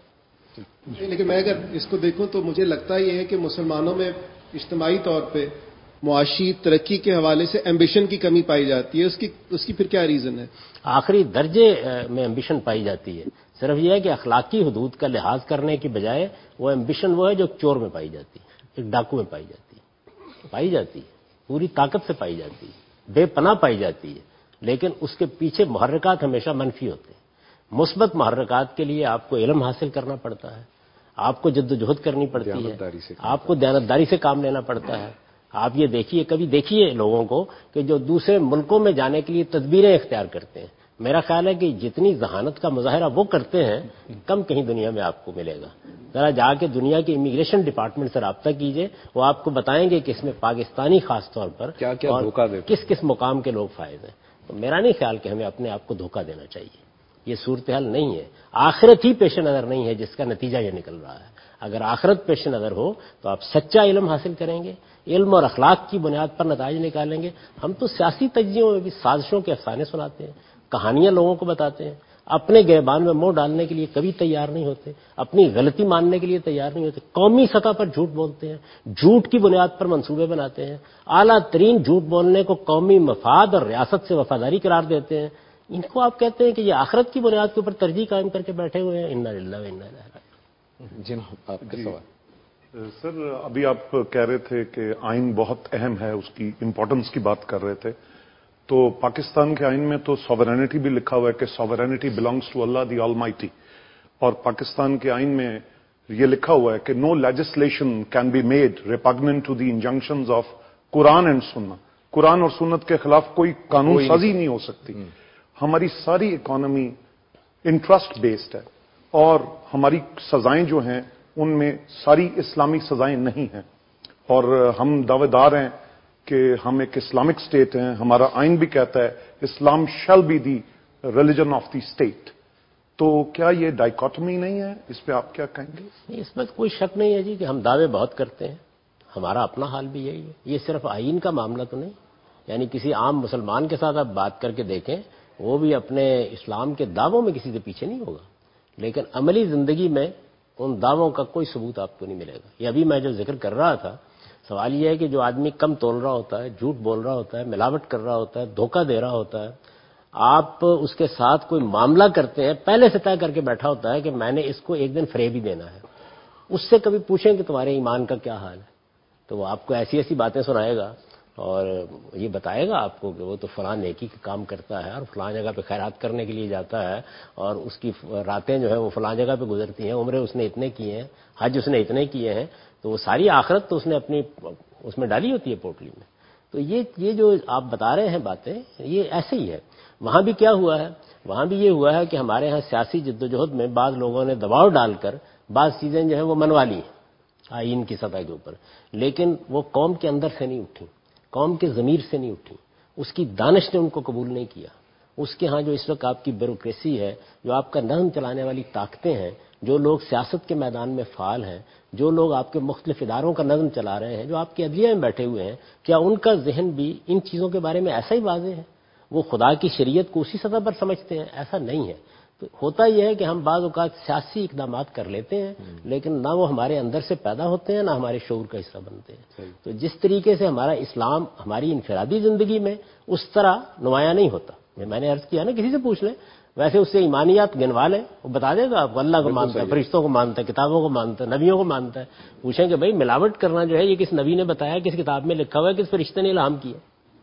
لیکن میں اگر اس کو دیکھوں تو مجھے لگتا یہ ہے کہ مسلمانوں میں اجتماعی طور پہ معاشی ترقی کے حوالے سے ایمبیشن کی کمی پائی جاتی ہے. اس کی اس کی پھر کیا ریزن ہے؟ آخری درجے میں ایمبیشن پائی جاتی ہے. صرف یہ ہے کہ اخلاقی حدود کا لحاظ کرنے کی بجائے وہ ایمبیشن وہ ہے جو چور میں پائی جاتی ہے, ایک ڈاکو میں پائی جاتی ہے, پائی جاتی ہے پوری طاقت سے پائی جاتی ہے, بے پناہ پائی جاتی ہے. لیکن اس کے پیچھے محرکات ہمیشہ منفی ہوتے ہیں. مثبت محرکات کے لیے آپ کو علم حاصل کرنا پڑتا ہے, آپ کو جد و جہد کرنی پڑتی ہے, آپ کو دیانتداری سے کام لینا پڑتا ہے. آپ یہ دیکھیے, کبھی دیکھیے لوگوں کو کہ جو دوسرے ملکوں میں جانے کے لیے تدبیریں اختیار کرتے ہیں, میرا خیال ہے کہ جتنی ذہانت کا مظاہرہ وہ کرتے ہیں کم کہیں دنیا میں آپ کو ملے گا. ذرا جا کے دنیا کے امیگریشن ڈپارٹمنٹ سے رابطہ کیجئے, وہ آپ کو بتائیں گے کہ اس میں پاکستانی خاص طور پر کیا کیا اور دھوکہ دیتے کس کس مقام کے لوگ فائز ہیں. تو میرا نہیں خیال کہ ہمیں اپنے آپ کو دھوکہ دینا چاہیے. یہ صورتحال نہیں ہے, آخرت ہی پیش نظر نہیں ہے جس کا نتیجہ یہ نکل رہا ہے. اگر آخرت پیش نظر ہو تو آپ سچا علم حاصل کریں گے, علم اور اخلاق کی بنیاد پر نتائج نکالیں گے. ہم تو سیاسی تجزیوں میں بھی سازشوں کے افسانے سناتے ہیں, کہانیاں لوگوں کو بتاتے ہیں, اپنے گریبان میں منہ ڈالنے کے لیے کبھی تیار نہیں ہوتے, اپنی غلطی ماننے کے لیے تیار نہیں ہوتے, قومی سطح پر جھوٹ بولتے ہیں, جھوٹ کی بنیاد پر منصوبے بناتے ہیں, اعلیٰ ترین جھوٹ بولنے کو قومی مفاد اور ریاست سے وفاداری قرار دیتے ہیں. ان کو آپ کہتے ہیں کہ یہ آخرت کی بنیاد کے اوپر ترجیح قائم کر کے بیٹھے ہوئے ہیں. انا للہ و انا الیہ راجعون. جناب آپ کا سوال. سر, ابھی آپ کہہ رہے تھے کہ آئین بہت اہم ہے, اس کی امپورٹنس کی بات کر رہے تھے. تو پاکستان کے آئین میں تو سوورینٹی بھی لکھا ہوا ہے کہ sovereignty belongs to Allah the آل مائٹی, اور پاکستان کے آئین میں یہ لکھا ہوا ہے کہ no legislation can be made repugnant to the injunctions of Quran and Sunnah. قرآن اور سنت کے خلاف کوئی قانون سازی نہیں ہو سکتی. ہماری ساری اکانومی انٹرسٹ بیسڈ ہے, اور ہماری سزائیں جو ہیں ان میں ساری اسلامی سزائیں نہیں ہیں, اور ہم دعوے دار ہیں کہ ہم ایک اسلامک اسٹیٹ ہیں. ہمارا آئین بھی کہتا ہے Islam shall be the religion of the state. تو کیا یہ ڈائیکاٹمی نہیں ہے؟ اس پہ آپ کیا کہیں گے؟ اس میں کوئی شک نہیں ہے جی کہ ہم دعوے بہت کرتے ہیں, ہمارا اپنا حال بھی یہی ہے. یہ صرف آئین کا معاملہ تو نہیں, یعنی کسی عام مسلمان کے ساتھ آپ بات کر کے دیکھیں, وہ بھی اپنے اسلام کے دعووں میں کسی سے پیچھے نہیں ہوگا, لیکن عملی زندگی میں ان دعووں کا کوئی ثبوت آپ کو نہیں ملے گا. یہ ابھی میں جو ذکر کر رہا تھا, سوال یہ ہے کہ جو آدمی کم تول رہا ہوتا ہے, جھوٹ بول رہا ہوتا ہے, ملاوٹ کر رہا ہوتا ہے, دھوکہ دے رہا ہوتا ہے, آپ اس کے ساتھ کوئی معاملہ کرتے ہیں, پہلے سے طے کر کے بیٹھا ہوتا ہے کہ میں نے اس کو ایک دن فریب ہی دینا ہے. اس سے کبھی پوچھیں کہ تمہارے ایمان کا کیا حال ہے, تو وہ آپ کو ایسی ایسی باتیں سنائے گا اور یہ بتائے گا آپ کو کہ وہ تو فلاں نیکی کا کام کرتا ہے اور فلاں جگہ پہ خیرات کرنے کے لیے جاتا ہے, اور اس کی راتیں جو ہے وہ فلاں جگہ پہ گزرتی ہیں, عمریں اس نے اتنے کیے ہیں, حج اس نے اتنے کیے ہیں, تو وہ ساری آخرت تو اس نے اپنی اس میں ڈالی ہوتی ہے پوٹلی میں. تو یہ یہ جو آپ بتا رہے ہیں باتیں, یہ ایسے ہی ہے. وہاں بھی کیا ہوا ہے, وہاں بھی یہ ہوا ہے کہ ہمارے ہاں سیاسی جدوجہد میں بعض لوگوں نے دباؤ ڈال کر بعض چیزیں جو ہیں وہ منوا لی آئین کی سطح کے اوپر, لیکن وہ قوم کے اندر سے نہیں اٹھی, قوم کے ضمیر سے نہیں اٹھی, اس کی دانش نے ان کو قبول نہیں کیا. اس کے ہاں جو اس وقت آپ کی بیوروکریسی ہے, جو آپ کا نظم چلانے والی طاقتیں ہیں, جو لوگ سیاست کے میدان میں فعال ہیں, جو لوگ آپ کے مختلف اداروں کا نظم چلا رہے ہیں, جو آپ کی عدلیہ میں بیٹھے ہوئے ہیں, کیا ان کا ذہن بھی ان چیزوں کے بارے میں ایسا ہی واضح ہے؟ وہ خدا کی شریعت کو اسی سطح پر سمجھتے ہیں؟ ایسا نہیں ہے. تو ہوتا یہ ہے کہ ہم بعض اوقات سیاسی اقدامات کر لیتے ہیں, لیکن نہ وہ ہمارے اندر سے پیدا ہوتے ہیں, نہ ہمارے شعور کا حصہ بنتے ہیں. تو جس طریقے سے ہمارا اسلام ہماری انفرادی زندگی میں اس طرح نمایاں نہیں ہوتا. میں نے عرض کیا نا, کسی سے پوچھ لیں, ویسے اس سے ایمانیات گنوا لیں, وہ بتا دے گا آپ, اللہ کو مانتا ہے, فرشتوں کو مانتا ہے, کتابوں کو مانتا ہے, نبیوں کو مانتا ہے. پوچھیں کہ بھائی ملاوٹ کرنا جو ہے یہ کس نبی نے بتایا, کس کتاب میں لکھا ہوا ہے, کس فرشتے نے الہام کیا,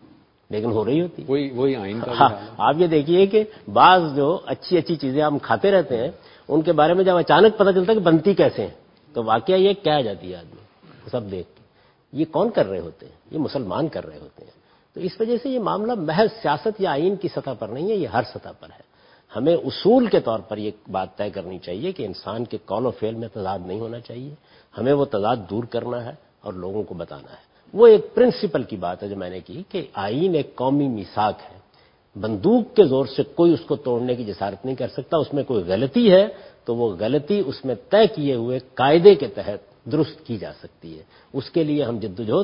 لیکن ہو رہی ہوتی. وہی وہی آئین کا. ہاں, آپ یہ دیکھیے کہ بعض جو اچھی اچھی چیزیں ہم کھاتے رہتے ہیں, ان کے بارے میں جب اچانک پتہ چلتا ہے کہ بنتی کیسے ہیں, تو واقعہ یہ کہہ جاتی ہے آدمی سب دیکھ کے, یہ کون کر رہے ہوتے ہیں؟ یہ مسلمان کر رہے ہوتے ہیں. تو اس وجہ سے یہ معاملہ محض سیاست یا آئین کی سطح پر نہیں ہے, یہ ہر سطح پر ہے. ہمیں اصول کے طور پر یہ بات طے کرنی چاہیے کہ انسان کے قول و فعل میں تضاد نہیں ہونا چاہیے, ہمیں وہ تضاد دور کرنا ہے اور لوگوں کو بتانا ہے. وہ ایک پرنسپل کی بات ہے جو میں نے کی کہ آئین ایک قومی میثاق ہے, بندوق کے زور سے کوئی اس کو توڑنے کی جسارت نہیں کر سکتا. اس میں کوئی غلطی ہے تو وہ غلطی اس میں طے کیے ہوئے قاعدے کے تحت درست کی جا سکتی ہے. اس کے لیے ہم جدوجہد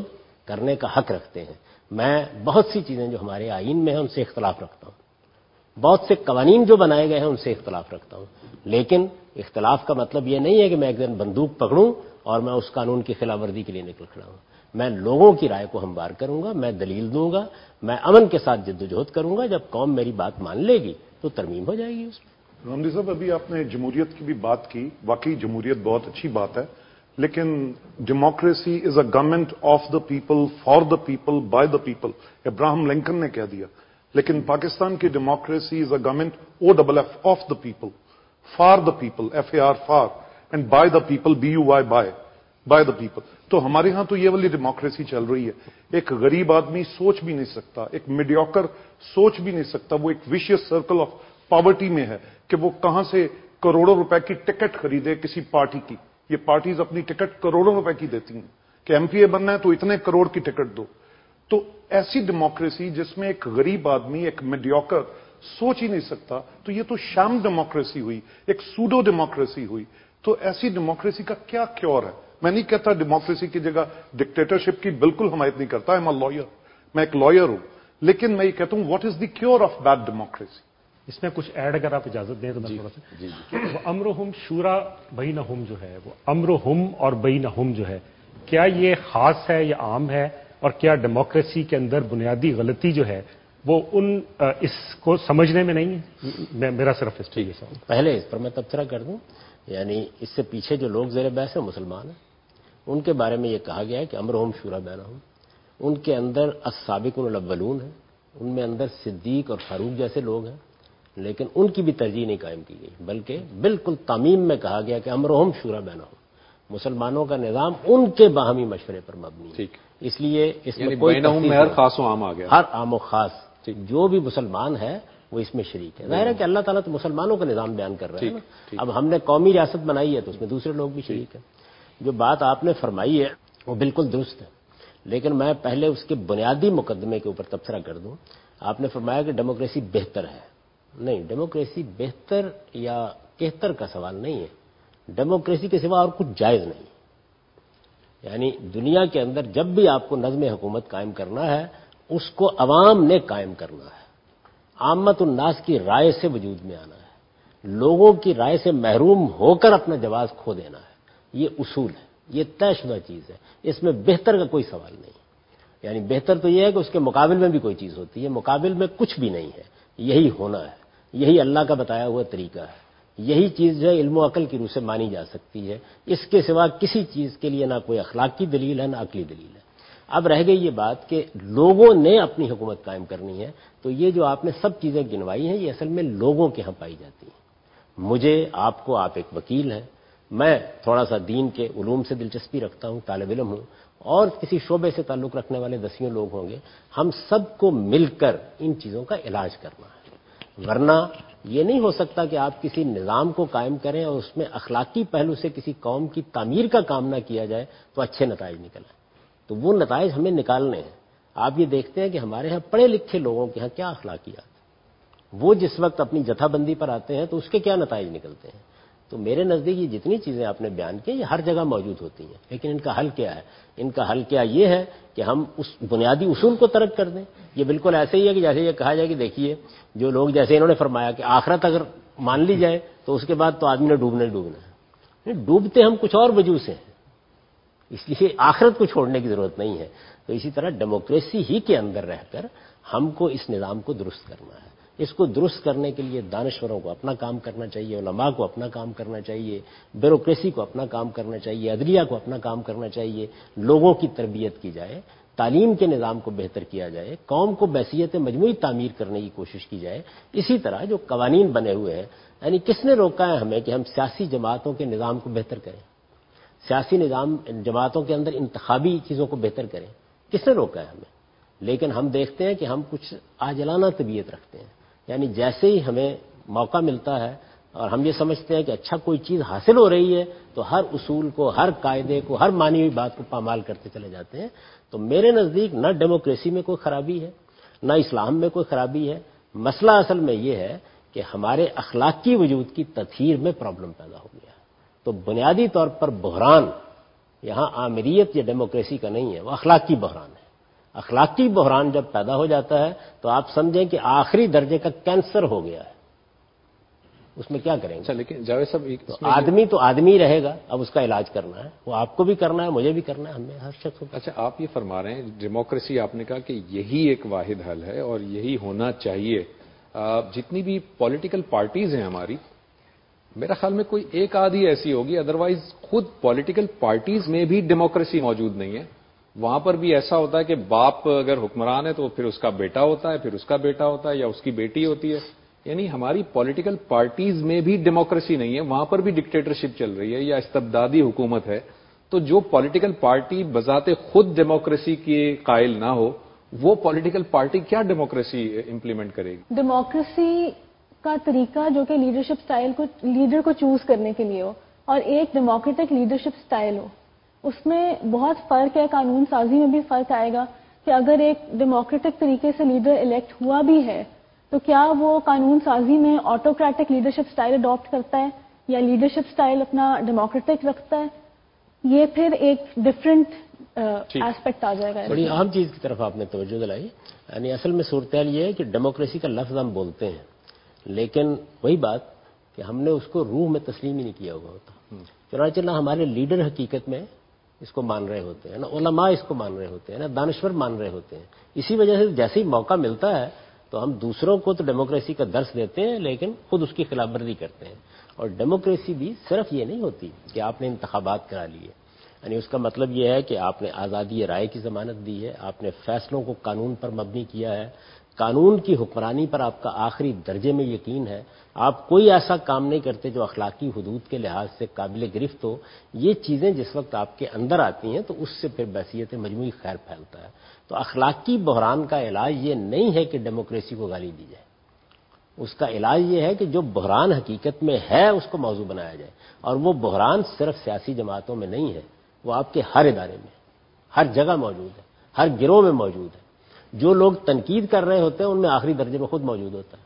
کرنے کا حق رکھتے ہیں. میں بہت سی چیزیں جو ہمارے آئین میں ہیں ان سے اختلاف رکھتا ہوں, بہت سے قوانین جو بنائے گئے ہیں ان سے اختلاف رکھتا ہوں, لیکن اختلاف کا مطلب یہ نہیں ہے کہ میں ایک دن بندوق پکڑوں اور میں اس قانون کی خلاف ورزی کے لیے نکل کھڑا ہوں. میں لوگوں کی رائے کو ہموار کروں گا, میں دلیل دوں گا, میں امن کے ساتھ جدوجہد کروں گا. جب قوم میری بات مان لے گی تو ترمیم ہو جائے گی اس میں. رامدی صاحب, ابھی آپ نے جمہوریت کی بھی بات کی, واقعی جمہوریت بہت اچھی بات ہے, لیکن democracy is a government of the people, for the people, by the people. Abraham Lincoln نے کہہ دیا. لیکن پاکستان کی democracy is a government o double f of the people, for the people, F A R far, and by the people, B U Y buy, by the people. تو ہمارے ہاں تو یہ والی ڈیموکریسی چل رہی ہے. ایک غریب آدمی سوچ بھی نہیں سکتا, ایک میڈیوکر سوچ بھی نہیں سکتا, وہ ایک ویشیس سرکل آف پاورٹی میں ہے کہ وہ کہاں سے کروڑوں روپے کی ٹکٹ خریدے کسی پارٹی کی. یہ پارٹیز اپنی ٹکٹ کروڑوں روپے کی دیتی ہیں کہ ایم پی اے بننا ہے تو اتنے کروڑ کی ٹکٹ دو. تو ایسی ڈیموکریسی جس میں ایک غریب آدمی, ایک میڈیوکر سوچ ہی نہیں سکتا, تو یہ تو شام ڈیموکریسی ہوئی, ایک سوڈو ڈیموکریسی ہوئی. تو ایسی ڈیموکریسی کا کیا کیور ہے؟ میں نہیں کہتا ڈیموکریسی کی جگہ ڈکٹیٹرشپ کی بالکل حمایت نہیں کرتا, ایم اے لائر, میں ایک لائر ہوں, لیکن میں یہ کہتا ہوں what is the cure of bad democracy. اس میں کچھ ایڈ اگر آپ اجازت دیں تو میں تھوڑا سا, وہ امرہم شورا بینہم جو ہے, وہ امرہم اور بینہم جو ہے, کیا یہ خاص ہے یا عام ہے, اور کیا ڈیموکریسی کے اندر بنیادی غلطی جو ہے وہ ان اس کو سمجھنے میں نہیں ہے؟ میرا صرف اس چیز ہے. پہلے اس پر میں تبصرہ کر دوں, یعنی اس سے پیچھے جو لوگ زیر بحث ہیں مسلمان ہیں, ان کے بارے میں یہ کہا گیا ہے کہ امرہم شورا بینہم. ان کے اندر السابقون الاولون ہیں, ان میں اندر صدیق اور فاروق جیسے لوگ ہیں, لیکن ان کی بھی ترجیح نہیں قائم کی گئی, بلکہ بالکل تعمیم میں کہا گیا کہ امرہم شورا بینہم. مسلمانوں کا نظام ان کے باہمی مشورے پر مبنی ہے, اس لیے اس میں کوئی بینہم میں ہر خاص و عام آ گیا, ہر عام و خاص جو بھی مسلمان ہے وہ اس میں شریک ہے. ظاہر ہے کہ اللہ تعالیٰ تو مسلمانوں کا نظام بیان کر رہے ہیں, اب ہم نے قومی ریاست بنائی ہے تو اس میں دوسرے لوگ بھی شریک ہیں. جو بات آپ نے فرمائی ہے وہ بالکل درست ہے, لیکن میں پہلے اس کے بنیادی مقدمے کے اوپر تبصرہ کر دوں. آپ نے فرمایا کہ ڈیموکریسی بہتر ہے. نہیں, ڈیموکریسی بہتر یا کہتر کا سوال نہیں ہے. ڈیموکریسی کے سوا اور کچھ جائز نہیں. یعنی دنیا کے اندر جب بھی آپ کو نظم حکومت قائم کرنا ہے, اس کو عوام نے قائم کرنا ہے. عامت الناس کی رائے سے وجود میں آنا ہے, لوگوں کی رائے سے محروم ہو کر اپنا جواز کھو دینا ہے. یہ اصول ہے, یہ طے شدہ چیز ہے. اس میں بہتر کا کوئی سوال نہیں. یعنی بہتر تو یہ ہے کہ اس کے مقابل میں بھی کوئی چیز ہوتی ہے, مقابل میں کچھ بھی نہیں ہے. یہی ہونا ہے, یہی اللہ کا بتایا ہوا طریقہ ہے. یہی چیز جو ہے علم و عقل کی روح سے مانی جا سکتی ہے. اس کے سوا کسی چیز کے لیے نہ کوئی اخلاقی دلیل ہے نہ عقلی دلیل ہے. اب رہ گئی یہ بات کہ لوگوں نے اپنی حکومت قائم کرنی ہے, تو یہ جو آپ نے سب چیزیں گنوائی ہیں یہ اصل میں لوگوں کے ہاں پائی جاتی ہیں. مجھے, آپ کو, آپ ایک وکیل ہیں, میں تھوڑا سا دین کے علوم سے دلچسپی رکھتا ہوں, طالب علم ہوں, اور کسی شعبے سے تعلق رکھنے والے دسیوں لوگ ہوں گے. ہم سب کو مل کر ان چیزوں کا علاج کرنا ہے. ورنہ یہ نہیں ہو سکتا کہ آپ کسی نظام کو قائم کریں اور اس میں اخلاقی پہلو سے کسی قوم کی تعمیر کا کام نہ کیا جائے تو اچھے نتائج نکلیں. تو وہ نتائج ہمیں نکالنے ہیں. آپ یہ دیکھتے ہیں کہ ہمارے ہاں پڑھے لکھے لوگوں کے ہاں کیا اخلاقیات, وہ جس وقت اپنی جتھا بندی پر آتے ہیں تو اس کے کیا نتائج نکلتے ہیں. تو میرے نزدیک یہ جتنی چیزیں آپ نے بیان کی یہ ہر جگہ موجود ہوتی ہیں, لیکن ان کا حل کیا ہے؟ ان کا حل کیا یہ ہے کہ ہم اس بنیادی اصول کو ترک کر دیں. یہ بالکل ایسے ہی ہے کہ جیسے یہ کہا جائے کہ دیکھیے جو لوگ, جیسے انہوں نے فرمایا کہ آخرت اگر مان لی جائے تو اس کے بعد تو آدمی نے ڈوبنا ہی ڈوبنا ہے. ڈوبتے ہم کچھ اور وجہ سے ہیں, اس لیے آخرت کو چھوڑنے کی ضرورت نہیں ہے. تو اسی طرح ڈیموکریسی ہی کے اندر رہ کر ہم کو اس نظام کو درست کرنا ہے. اس کو درست کرنے کے لیے دانشوروں کو اپنا کام کرنا چاہیے, علماء کو اپنا کام کرنا چاہیے, بیوروکریسی کو اپنا کام کرنا چاہیے, عدلیہ کو اپنا کام کرنا چاہیے, لوگوں کی تربیت کی جائے, تعلیم کے نظام کو بہتر کیا جائے, قوم کو بحیثیت مجموعی تعمیر کرنے کی کوشش کی جائے. اسی طرح جو قوانین بنے ہوئے ہیں, یعنی کس نے روکا ہے ہمیں کہ ہم سیاسی جماعتوں کے نظام کو بہتر کریں, سیاسی نظام جماعتوں کے اندر انتخابی چیزوں کو بہتر کریں؟ کس نے روکا ہے ہمیں؟ لیکن ہم دیکھتے ہیں کہ ہم کچھ عاجلانہ طبیعت رکھتے ہیں. یعنی جیسے ہی ہمیں موقع ملتا ہے اور ہم یہ سمجھتے ہیں کہ اچھا کوئی چیز حاصل ہو رہی ہے تو ہر اصول کو, ہر قاعدے کو, ہر مانی ہوئی بات کو پامال کرتے چلے جاتے ہیں. تو میرے نزدیک نہ ڈیموکریسی میں کوئی خرابی ہے نہ اسلام میں کوئی خرابی ہے. مسئلہ اصل میں یہ ہے کہ ہمارے اخلاقی وجود کی تطہیر میں پرابلم پیدا ہو گیا. تو بنیادی طور پر بحران یہاں آمریت یا ڈیموکریسی کا نہیں ہے، وہ اخلاقی بحران ہے۔ اخلاقی بحران جب پیدا ہو جاتا ہے تو آپ سمجھیں کہ آخری درجے کا کینسر ہو گیا ہے، اس میں کیا کریں گے؟ اچھا لیکن جاوید صاحب ایک تو آدمی تو آدمی رہے گا، اب اس کا علاج کرنا ہے، وہ آپ کو بھی کرنا ہے، مجھے بھی کرنا ہے، ہمیں ہر شخص کو۔ اچھا آپ یہ فرما رہے ہیں ڈیموکریسی، آپ نے کہا کہ یہی ایک واحد حل ہے اور یہی ہونا چاہیے۔ جتنی بھی پولیٹیکل پارٹیز ہیں ہماری، میرا خیال میں کوئی ایک آدھی ایسی ہوگی، ادروائز خود پولیٹیکل پارٹیز میں بھی ڈیموکریسی موجود نہیں ہے۔ وہاں پر بھی ایسا ہوتا ہے کہ باپ اگر حکمران ہے تو پھر اس کا بیٹا ہوتا ہے، پھر اس کا بیٹا ہوتا ہے یا اس کی بیٹی ہوتی ہے، یعنی ہماری پولیٹیکل پارٹیز میں بھی ڈیموکریسی نہیں ہے، وہاں پر بھی ڈکٹیٹرشپ چل رہی ہے یا استبدادی حکومت ہے۔ تو جو پولیٹیکل پارٹی بذات خود ڈیموکریسی کی قائل نہ ہو، وہ پولیٹیکل پارٹی کیا ڈیموکریسی امپلیمنٹ کرے گی؟ ڈیموکریسی کا طریقہ جو کہ لیڈرشپ سٹائل کو لیڈر کو چوز کرنے کے لیے ہو اور ایک ڈیموکریٹک لیڈرشپ سٹائل ہو، اس میں بہت فرق ہے۔ قانون سازی میں بھی فرق آئے گا کہ اگر ایک ڈیموکریٹک طریقے سے لیڈر الیکٹ ہوا بھی ہے تو کیا وہ قانون سازی میں آٹوکریٹک لیڈرشپ سٹائل اڈاپٹ کرتا ہے یا لیڈرشپ سٹائل اپنا ڈیموکریٹک رکھتا ہے، یہ پھر ایک ڈفرینٹ ایسپیکٹ آ جائے گا۔ بڑی اہم چیز کی طرف آپ نے توجہ دلائی، یعنی اصل میں صورتحال یہ ہے کہ ڈیموکریسی کا لفظ ہم بولتے ہیں لیکن وہی بات کہ ہم نے اس کو روح میں تسلیم ہی نہیں کیا ہوا ہوتا۔ چنانچہ نہ ہمارے لیڈر حقیقت میں اس کو مان رہے ہوتے ہیں، نہ علماء اس کو مان رہے ہوتے ہیں، نہ دانشور مان رہے ہوتے ہیں۔ اسی وجہ سے جیسے ہی موقع ملتا ہے تو ہم دوسروں کو تو ڈیموکریسی کا درس دیتے ہیں لیکن خود اس کی خلاف ورزی کرتے ہیں۔ اور ڈیموکریسی بھی صرف یہ نہیں ہوتی کہ آپ نے انتخابات کرا لیے، یعنی اس کا مطلب یہ ہے کہ آپ نے آزادی رائے کی ضمانت دی ہے، آپ نے فیصلوں کو قانون پر مبنی کیا ہے، قانون کی حکمرانی پر آپ کا آخری درجے میں یقین ہے، آپ کوئی ایسا کام نہیں کرتے جو اخلاقی حدود کے لحاظ سے قابل گرفت ہو۔ یہ چیزیں جس وقت آپ کے اندر آتی ہیں تو اس سے پھر بحثیت مجموعی خیر پھیلتا ہے۔ تو اخلاقی بحران کا علاج یہ نہیں ہے کہ ڈیموکریسی کو گالی دی جائے، اس کا علاج یہ ہے کہ جو بحران حقیقت میں ہے اس کو موضوع بنایا جائے، اور وہ بحران صرف سیاسی جماعتوں میں نہیں ہے، وہ آپ کے ہر ادارے میں ہر جگہ موجود ہے، ہر گروہ میں موجود ہے۔ جو لوگ تنقید کر رہے ہوتے ہیں ان میں آخری درجے میں خود موجود ہوتا ہے۔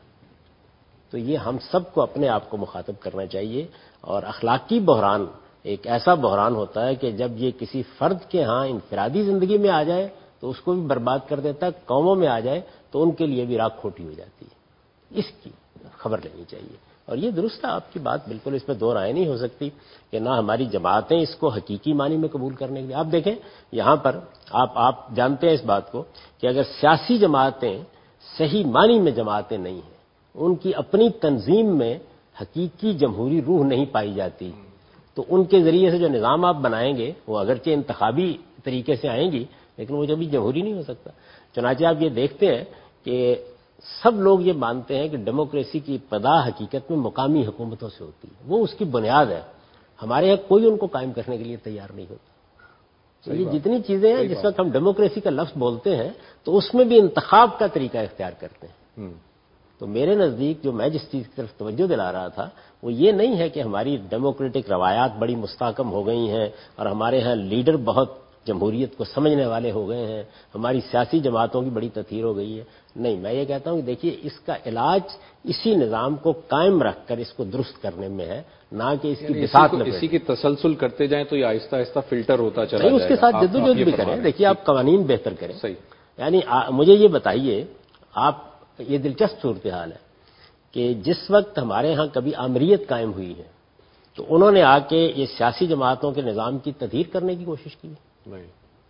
تو یہ ہم سب کو اپنے آپ کو مخاطب کرنا چاہیے۔ اور اخلاقی بحران ایک ایسا بحران ہوتا ہے کہ جب یہ کسی فرد کے ہاں انفرادی زندگی میں آ جائے تو اس کو بھی برباد کر دیتا ہے، قوموں میں آ جائے تو ان کے لیے بھی راکھ کھوٹی ہو جاتی ہے۔ اس کی خبر لینی چاہیے۔ اور یہ درست ہے، آپ کی بات بالکل، اس پہ دو رائے نہیں ہو سکتی کہ نہ ہماری جماعتیں اس کو حقیقی معنی میں قبول کرنے کے لیے۔ آپ دیکھیں یہاں پر آپ آپ جانتے ہیں اس بات کو کہ اگر سیاسی جماعتیں صحیح معنی میں جماعتیں نہیں ہیں، ان کی اپنی تنظیم میں حقیقی جمہوری روح نہیں پائی جاتی، تو ان کے ذریعے سے جو نظام آپ بنائیں گے وہ اگرچہ انتخابی طریقے سے آئیں گی لیکن وہ کبھی جمہوری نہیں ہو سکتا۔ چنانچہ آپ یہ دیکھتے ہیں کہ سب لوگ یہ مانتے ہیں کہ ڈیموکریسی کی ابتدا حقیقت میں مقامی حکومتوں سے ہوتی ہے، وہ اس کی بنیاد ہے۔ ہمارے یہاں کوئی ان کو قائم کرنے کے لیے تیار نہیں ہوتا۔ تو یہ جتنی چیزیں ہیں جس وقت ہم ڈیموکریسی کا لفظ بولتے ہیں تو اس میں بھی انتخاب کا طریقہ اختیار کرتے ہیں۔ تو میرے نزدیک جو میں جس چیز کی طرف توجہ دلا رہا تھا وہ یہ نہیں ہے کہ ہماری ڈیموکریٹک روایات بڑی مستحکم ہو گئی ہیں اور ہمارے ہاں لیڈر بہت جمہوریت کو سمجھنے والے ہو گئے ہیں، ہماری سیاسی جماعتوں کی بڑی تطہیر ہو گئی ہے۔ نہیں، میں یہ کہتا ہوں کہ دیکھیے اس کا علاج اسی نظام کو قائم رکھ کر اس کو درست کرنے میں ہے، نہ کہ اس کی بساط میں اسی کی تسلسل کرتے جائیں تو یہ آہستہ آہستہ فلٹر ہوتا چلا جائے گا۔ اس کے ساتھ جدوجہد بھی کریں۔ دیکھیے آپ قوانین بہتر کریں۔ صحیح۔ یعنی مجھے یہ بتائیے، آپ یہ دلچسپ صورتحال ہے کہ جس وقت ہمارے ہاں کبھی آمریت قائم ہوئی ہے تو انہوں نے آ کے یہ سیاسی جماعتوں کے نظام کی تطہیر کرنے کی کوشش کی۔ نہیں،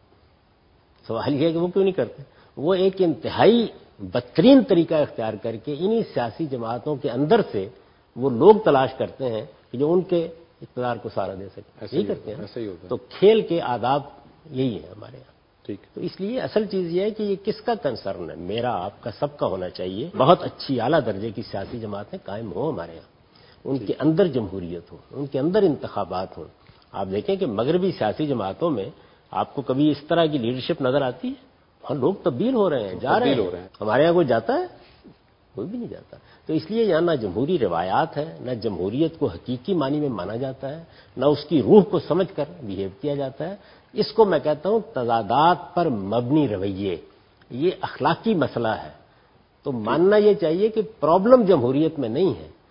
سوال یہ ہے کہ وہ کیوں نہیں کرتے؟ وہ ایک انتہائی بدترین طریقہ اختیار کر کے انہی سیاسی جماعتوں کے اندر سے وہ لوگ تلاش کرتے ہیں کہ جو ان کے اقتدار کو سہارا دے سکیں۔ یہی کرتے ہیں۔ ایسا ہی ہوتا ہے۔ تو کھیل کے آداب یہی ہے ہمارے یہاں۔ ٹھیک۔ تو اس لیے اصل چیز یہ ہے کہ یہ کس کا کنسرن ہے، میرا آپ کا سب کا ہونا چاہیے۔ بہت اچھی اعلیٰ درجے کی سیاسی جماعتیں قائم ہوں ہمارے یہاں، ان کے اندر جمہوریت ہو، ان کے اندر انتخابات ہوں۔ آپ دیکھیں کہ مغربی سیاسی جماعتوں میں آپ کو کبھی اس طرح کی لیڈرشپ نظر آتی ہے؟ وہاں لوگ تبدیل ہو رہے ہیں، جا رہے ہیں۔ ہمارے یہاں کوئی جاتا ہے؟ کوئی بھی نہیں جاتا۔ تو اس لیے یہاں نہ جمہوری روایات ہے، نہ جمہوریت کو حقیقی معنی میں مانا جاتا ہے، نہ اس کی روح کو سمجھ کر بیہیو کیا جاتا ہے۔ اس کو میں کہتا ہوں تضادات پر مبنی رویے، یہ اخلاقی مسئلہ ہے۔ تو ماننا یہ چاہیے کہ پرابلم جمہوریت میں نہیں ہے،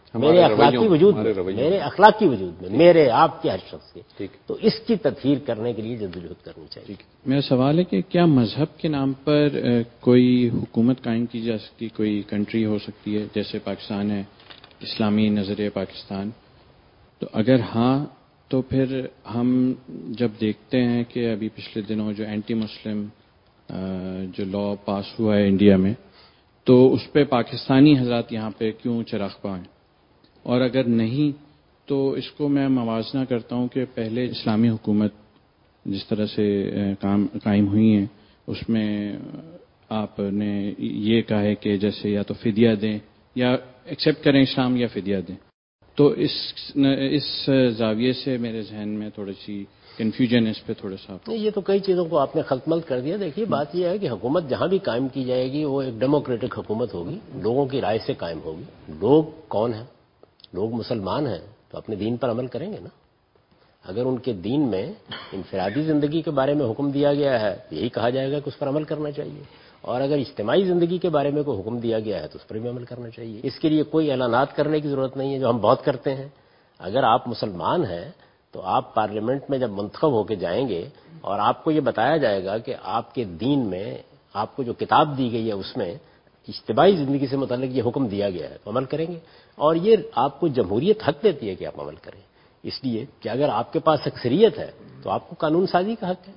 میرے اخلاقی وجود میں میرے اخلاقی وجود میں میرے آپ کے ہر شخص کے، تو اس کی تطہیر کرنے کے لیے جدوجہد کرنی چاہیے۔ میرا سوال ہے کہ کیا مذہب کے نام پر کوئی حکومت قائم کی جا سکتی، کوئی کنٹری ہو سکتی ہے جیسے پاکستان ہے، اسلامی نظریہ پاکستان؟ تو اگر ہاں تو پھر ہم جب دیکھتے ہیں کہ ابھی پچھلے دنوں جو اینٹی مسلم جو لا پاس ہوا ہے انڈیا میں، تو اس پہ پاکستانی حضرات یہاں پہ کیوں چراغ پائیں؟ اور اگر نہیں تو اس کو میں موازنہ کرتا ہوں کہ پہلے اسلامی حکومت جس طرح سے کام قائم ہوئی ہیں اس میں آپ نے یہ کہا ہے کہ جیسے یا تو فدیہ دیں یا ایکسیپٹ کریں اسلام یا فدیہ دیں، تو اس اس زاویے سے میرے ذہن میں تھوڑی سی کنفیوژن ہے اس پہ تھوڑا سا۔ یہ تو کئی چیزوں کو آپ نے خلط ملط کر دیا۔ دیکھیے بات یہ ہے کہ حکومت جہاں بھی قائم کی جائے گی وہ ایک ڈیموکریٹک حکومت ہوگی، لوگوں کی رائے سے قائم ہوگی۔ لوگ کون ہیں؟ لوگ مسلمان ہیں تو اپنے دین پر عمل کریں گے نا۔ اگر ان کے دین میں انفرادی زندگی کے بارے میں حکم دیا گیا ہے تو یہی کہا جائے گا کہ اس پر عمل کرنا چاہیے، اور اگر اجتماعی زندگی کے بارے میں کوئی حکم دیا گیا ہے تو اس پر بھی عمل کرنا چاہیے۔ اس کے لیے کوئی اعلانات کرنے کی ضرورت نہیں ہے جو ہم بہت کرتے ہیں۔ اگر آپ مسلمان ہیں تو آپ پارلیمنٹ میں جب منتخب ہو کے جائیں گے اور آپ کو یہ بتایا جائے گا کہ آپ کے دین میں آپ کو جو کتاب دی گئی ہے اس میں اجتماعی زندگی سے متعلق یہ حکم دیا گیا ہے تو عمل کریں گے، اور یہ آپ کو جمہوریت حق دیتی ہے کہ آپ عمل کریں، اس لیے کہ اگر آپ کے پاس اکثریت ہے تو آپ کو قانون سازی کا حق ہے۔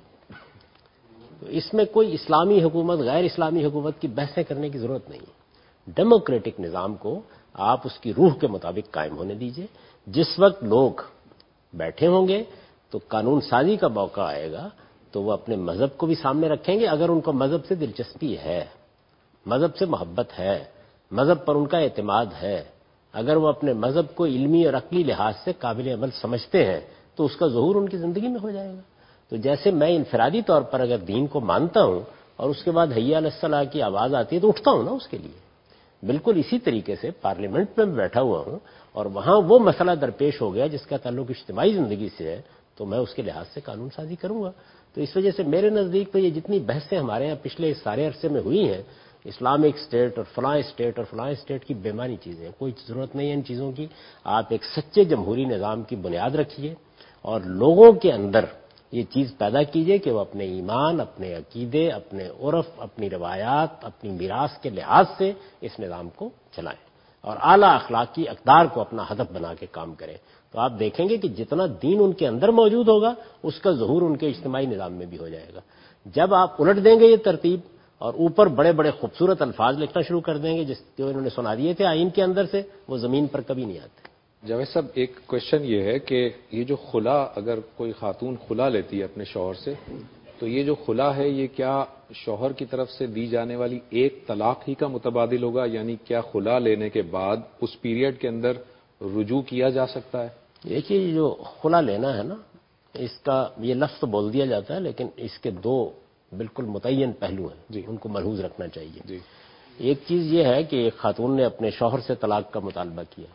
تو اس میں کوئی اسلامی حکومت غیر اسلامی حکومت کی بحثیں کرنے کی ضرورت نہیں ہے۔ ڈیموکریٹک نظام کو آپ اس کی روح کے مطابق قائم ہونے دیجئے۔ جس وقت لوگ بیٹھے ہوں گے تو قانون سازی کا موقع آئے گا تو وہ اپنے مذہب کو بھی سامنے رکھیں گے، اگر ان کو مذہب سے دلچسپی ہے، مذہب سے محبت ہے، مذہب پر ان کا اعتماد ہے، اگر وہ اپنے مذہب کو علمی اور عقلی لحاظ سے قابل عمل سمجھتے ہیں تو اس کا ظہور ان کی زندگی میں ہو جائے گا۔ تو جیسے میں انفرادی طور پر اگر دین کو مانتا ہوں اور اس کے بعد حی علی الصلاۃ کی آواز آتی ہے تو اٹھتا ہوں نا اس کے لیے، بالکل اسی طریقے سے پارلیمنٹ میں بیٹھا ہوا ہوں اور وہاں وہ مسئلہ درپیش ہو گیا جس کا تعلق اجتماعی زندگی سے ہے تو میں اس کے لحاظ سے قانون سازی کروں گا۔ تو اس وجہ سے میرے نزدیک تو یہ جتنی بحثیں ہمارے یہاں پچھلے سارے عرصے میں ہوئی ہیں اسلامک اسٹیٹ اور فلاں اسٹیٹ اور فلاں اسٹیٹ کی بیمانی چیزیں، کوئی ضرورت نہیں ہے ان چیزوں کی۔ آپ ایک سچے جمہوری نظام کی بنیاد رکھیے اور لوگوں کے اندر یہ چیز پیدا کیجئے کہ وہ اپنے ایمان، اپنے عقیدے، اپنے عرف، اپنی روایات، اپنی میراث کے لحاظ سے اس نظام کو چلائیں اور اعلیٰ اخلاقی اقدار کو اپنا ہدف بنا کے کام کریں۔ تو آپ دیکھیں گے کہ جتنا دین ان کے اندر موجود ہوگا اس کا ظہور ان کے اجتماعی نظام میں بھی ہو جائے گا۔ جب آپ الٹ دیں گے یہ ترتیب اور اوپر بڑے بڑے خوبصورت الفاظ لکھنا شروع کر دیں گے جس جو انہوں نے سنا دیے تھے آئین کے اندر سے، وہ زمین پر کبھی نہیں آتے۔ جاوید صاحب، ایک کوشچن یہ ہے کہ یہ جو خلا، اگر کوئی خاتون خلا لیتی ہے اپنے شوہر سے تو یہ جو خلا ہے یہ کیا شوہر کی طرف سے دی جانے والی ایک طلاق ہی کا متبادل ہوگا؟ یعنی کیا خلا لینے کے بعد اس پیریڈ کے اندر رجوع کیا جا سکتا ہے؟ دیکھیے یہ جو خلا لینا ہے نا، اس کا یہ لفظ تو بول دیا جاتا ہے لیکن اس کے دو بالکل متعین پہلو ہیں جی، ان کو ملحوظ رکھنا چاہیے۔ جی، ایک چیز یہ ہے کہ ایک خاتون نے اپنے شوہر سے طلاق کا مطالبہ کیا،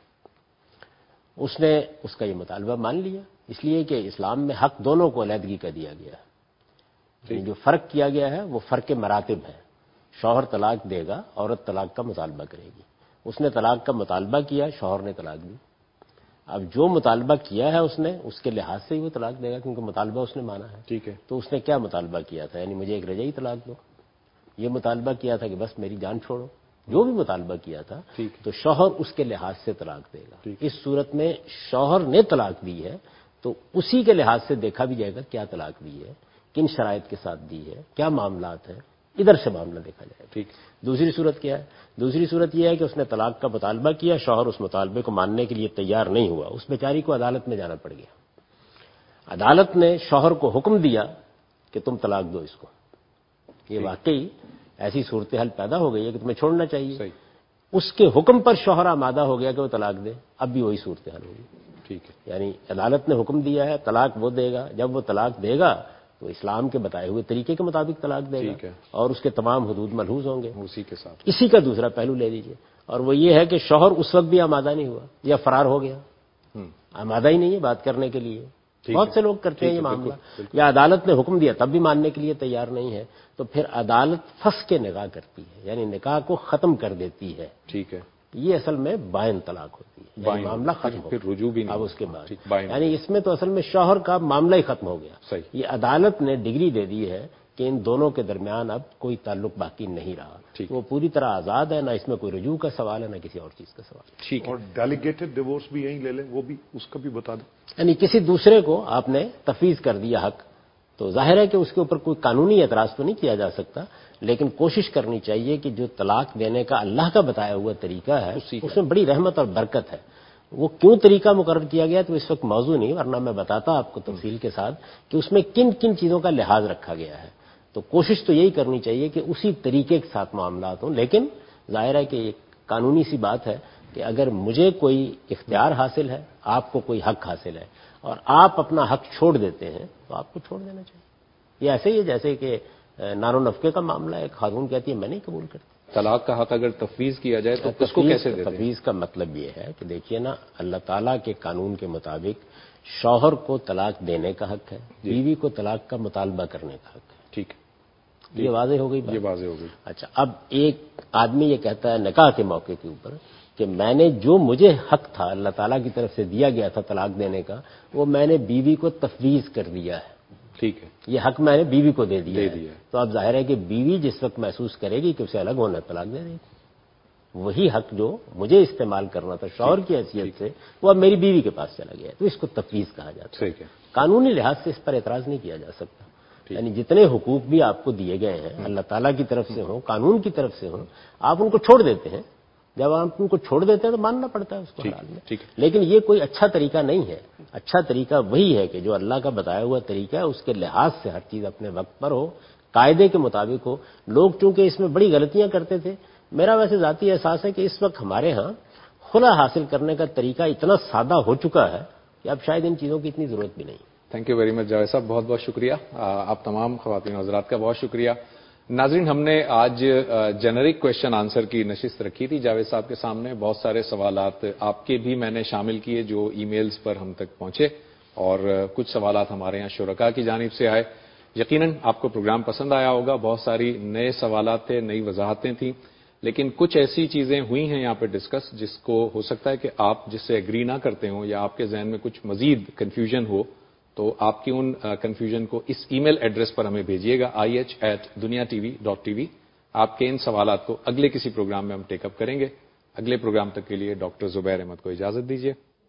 اس نے اس کا یہ مطالبہ مان لیا، اس لیے کہ اسلام میں حق دونوں کو علیحدگی کا دیا گیا ہے۔ یعنی جو فرق کیا گیا ہے وہ فرق مراتب ہے۔ شوہر طلاق دے گا، عورت طلاق کا مطالبہ کرے گی۔ اس نے طلاق کا مطالبہ کیا، شوہر نے طلاق دی۔ اب جو مطالبہ کیا ہے اس نے اس کے لحاظ سے ہی وہ طلاق دے گا کیونکہ مطالبہ اس نے مانا ہے۔ ٹھیک ہے، تو اس نے کیا مطالبہ کیا تھا؟ یعنی مجھے ایک رجعی طلاق دو، یہ مطالبہ کیا تھا کہ بس میری جان چھوڑو، جو بھی مطالبہ کیا تھا، تو شوہر اس کے لحاظ سے طلاق دے گا۔ اس صورت میں شوہر نے طلاق دی ہے تو اسی کے لحاظ سے دیکھا بھی جائے گا کیا طلاق دی ہے، کن شرائط کے ساتھ دی ہے، کیا معاملات ہیں، ادھر سے معاملہ دیکھا جائے گا۔ ٹھیک۔ دوسری صورت کیا ہے؟ دوسری صورت یہ ہے کہ اس نے طلاق کا مطالبہ کیا، شوہر اس مطالبے کو ماننے کے لیے تیار نہیں ہوا، اس بیچاری کو عدالت میں جانا پڑ گیا۔ عدالت نے شوہر کو حکم دیا کہ تم طلاق دو اس کو۔ یہ واقعی ایسی صورتحال پیدا ہو گئی ہے کہ تمہیں چھوڑنا چاہیے۔ صحیح۔ اس کے حکم پر شوہر آمادہ ہو گیا کہ وہ طلاق دے، اب بھی وہی صورتحال ہوگی۔ ٹھیک ہے، یعنی عدالت نے حکم دیا ہے طلاق وہ دے گا، جب وہ طلاق دے گا تو اسلام کے بتائے ہوئے طریقے کے مطابق طلاق دے ٹھیک ہے، گا اور اس کے تمام حدود ملحوظ ہوں گے۔ اسی کے ساتھ اسی کا دوسرا پہلو لے لیجئے، اور وہ یہ ہے کہ شوہر اس وقت بھی آمادہ نہیں ہوا یا فرار ہو گیا، ہم، آمادہ ہی نہیں ہے بات کرنے کے لیے۔ ٹھیک بہت ہے، سے لوگ کرتے ہیں ٹھیک یہ ہے، معاملہ، بالکل، بالکل۔ یا عدالت نے حکم دیا تب بھی ماننے کے لیے تیار نہیں ہے، تو پھر عدالت فسخ کے نکاح کرتی ہے، یعنی نکاح کو ختم کر دیتی ہے۔ ٹھیک ہے، یہ اصل میں بائن طلاق ہوتی ہے، یعنی معاملہ ختم ہو پھر رجوع بھی نہیں اب اس کے بعد، بائن، یعنی اس میں تو اصل میں شوہر کا معاملہ ہی ختم ہو گیا. صحیح. یہ عدالت نے ڈگری دے دی ہے کہ ان دونوں کے درمیان اب کوئی تعلق باقی نہیں رہا. وہ پوری طرح آزاد ہے، نہ اس میں کوئی رجوع کا سوال ہے نہ کسی اور چیز کا سوال. ٹھیک. اور ڈیلیگیٹڈ ڈیورس بھی یہیں لے لیں، وہ بھی اس کا بھی بتا دیں. یعنی کسی دوسرے کو آپ نے تفویض کر دیا حق، تو ظاہر ہے کہ اس کے اوپر کوئی قانونی اعتراض تو نہیں کیا جا سکتا، لیکن کوشش کرنی چاہیے کہ جو طلاق دینے کا اللہ کا بتایا ہوا طریقہ ہے اس میں بڑی رحمت اور برکت ہے. وہ کیوں طریقہ مقرر کیا گیا تو اس وقت موضوع نہیں، ورنہ میں بتاتا آپ کو تفصیل کے ساتھ کہ اس میں کن کن چیزوں کا لحاظ رکھا گیا ہے. تو کوشش تو یہی کرنی چاہیے کہ اسی طریقے کے ساتھ معاملات ہوں، لیکن ظاہر ہے کہ ایک قانونی سی بات ہے کہ اگر مجھے کوئی اختیار حاصل ہے، آپ کو کوئی حق حاصل ہے، اور آپ اپنا حق چھوڑ دیتے ہیں تو آپ کو چھوڑ دینا چاہیے. یہ ایسے ہی ہے جیسے کہ نار و نفقے کا معاملہ ہے، ایک خاتون کہتی ہے میں نہیں قبول کرتی. طلاق کا حق اگر تفویض کیا جائے تو اس کو کیسے دیتے ہیں؟ تفویض کا مطلب یہ ہے کہ دیکھیے نا، اللہ تعالیٰ کے قانون کے مطابق شوہر کو طلاق دینے کا حق ہے، بیوی کو طلاق کا مطالبہ کرنے کا حق ہے. ٹھیک. یہ واضح ہو گئی بات؟ یہ واضح ہو گئی. اچھا، اب ایک آدمی یہ کہتا ہے نکاح کے موقع کے اوپر کہ میں نے جو مجھے حق تھا اللہ تعالیٰ کی طرف سے دیا گیا تھا طلاق دینے کا، وہ میں نے بیوی کو تفویض کر دیا ہے. ٹھیک ہے. یہ حق میں نے بیوی کو دے دیا دے ہے. دیا ہے. تو اب ظاہر ہے کہ بیوی جس وقت محسوس کرے گی کہ اسے الگ ہونا ہے طلاق دے دے گی. وہی حق جو مجھے استعمال کرنا تھا شوہر کی حیثیت سے، وہ اب میری بیوی کے پاس چلا گیا ہے، تو اس کو تفویض کہا جاتا ہے. ٹھیک ہے. قانونی لحاظ سے اس پر اعتراض نہیں کیا جا سکتا. یعنی جتنے حقوق بھی آپ کو دیے گئے ہیں اللہ تعالیٰ کی طرف سے ہوں، قانون کی طرف سے ہوں، آپ ان کو چھوڑ دیتے ہیں. جب آپ ان کو چھوڑ دیتے ہیں تو ماننا پڑتا ہے اس کو حال میں. لیکن یہ کوئی اچھا طریقہ نہیں ہے. اچھا طریقہ وہی ہے کہ جو اللہ کا بتایا ہوا طریقہ ہے اس کے لحاظ سے ہر چیز اپنے وقت پر ہو، قاعدے کے مطابق ہو. لوگ چونکہ اس میں بڑی غلطیاں کرتے تھے. میرا ویسے ذاتی احساس ہے کہ اس وقت ہمارے ہاں خلا حاصل کرنے کا طریقہ اتنا سادہ ہو چکا ہے کہ اب شاید ان چیزوں کی اتنی ضرورت بھی نہیں. Thank you very much Javed صاحب، بہت بہت شکریہ. آپ تمام خواتین حضرات کا بہت شکریہ. ناظرین، ہم نے آج جنرک کوشچن آنسر کی نشست رکھی تھی جاوید صاحب کے سامنے. بہت سارے سوالات آپ کے بھی میں نے شامل کیے جو ای میلز پر ہم تک پہنچے، اور کچھ سوالات ہمارے یہاں شرکاء کی جانب سے آئے. یقیناً آپ کو پروگرام پسند آیا ہوگا. بہت ساری نئے سوالات تھے، نئی وضاحتیں تھیں، لیکن کچھ ایسی چیزیں ہوئی ہیں یہاں پہ ڈسکس جس کو ہو سکتا ہے کہ آپ جس سے ایگری نہ کرتے ہوں یا آپ کے ذہن میں کچھ مزید کنفیوژن ہو، تو آپ کی ان کنفیوژن کو اس ای میل ایڈریس پر ہمیں بھیجیے گا I H at Dunya TV dot TV ٹی وی. آپ کے ان سوالات کو اگلے کسی پروگرام میں ہم ٹیک اپ کریں گے. اگلے پروگرام تک کے لیے ڈاکٹر زبیر احمد کو اجازت دیجیے.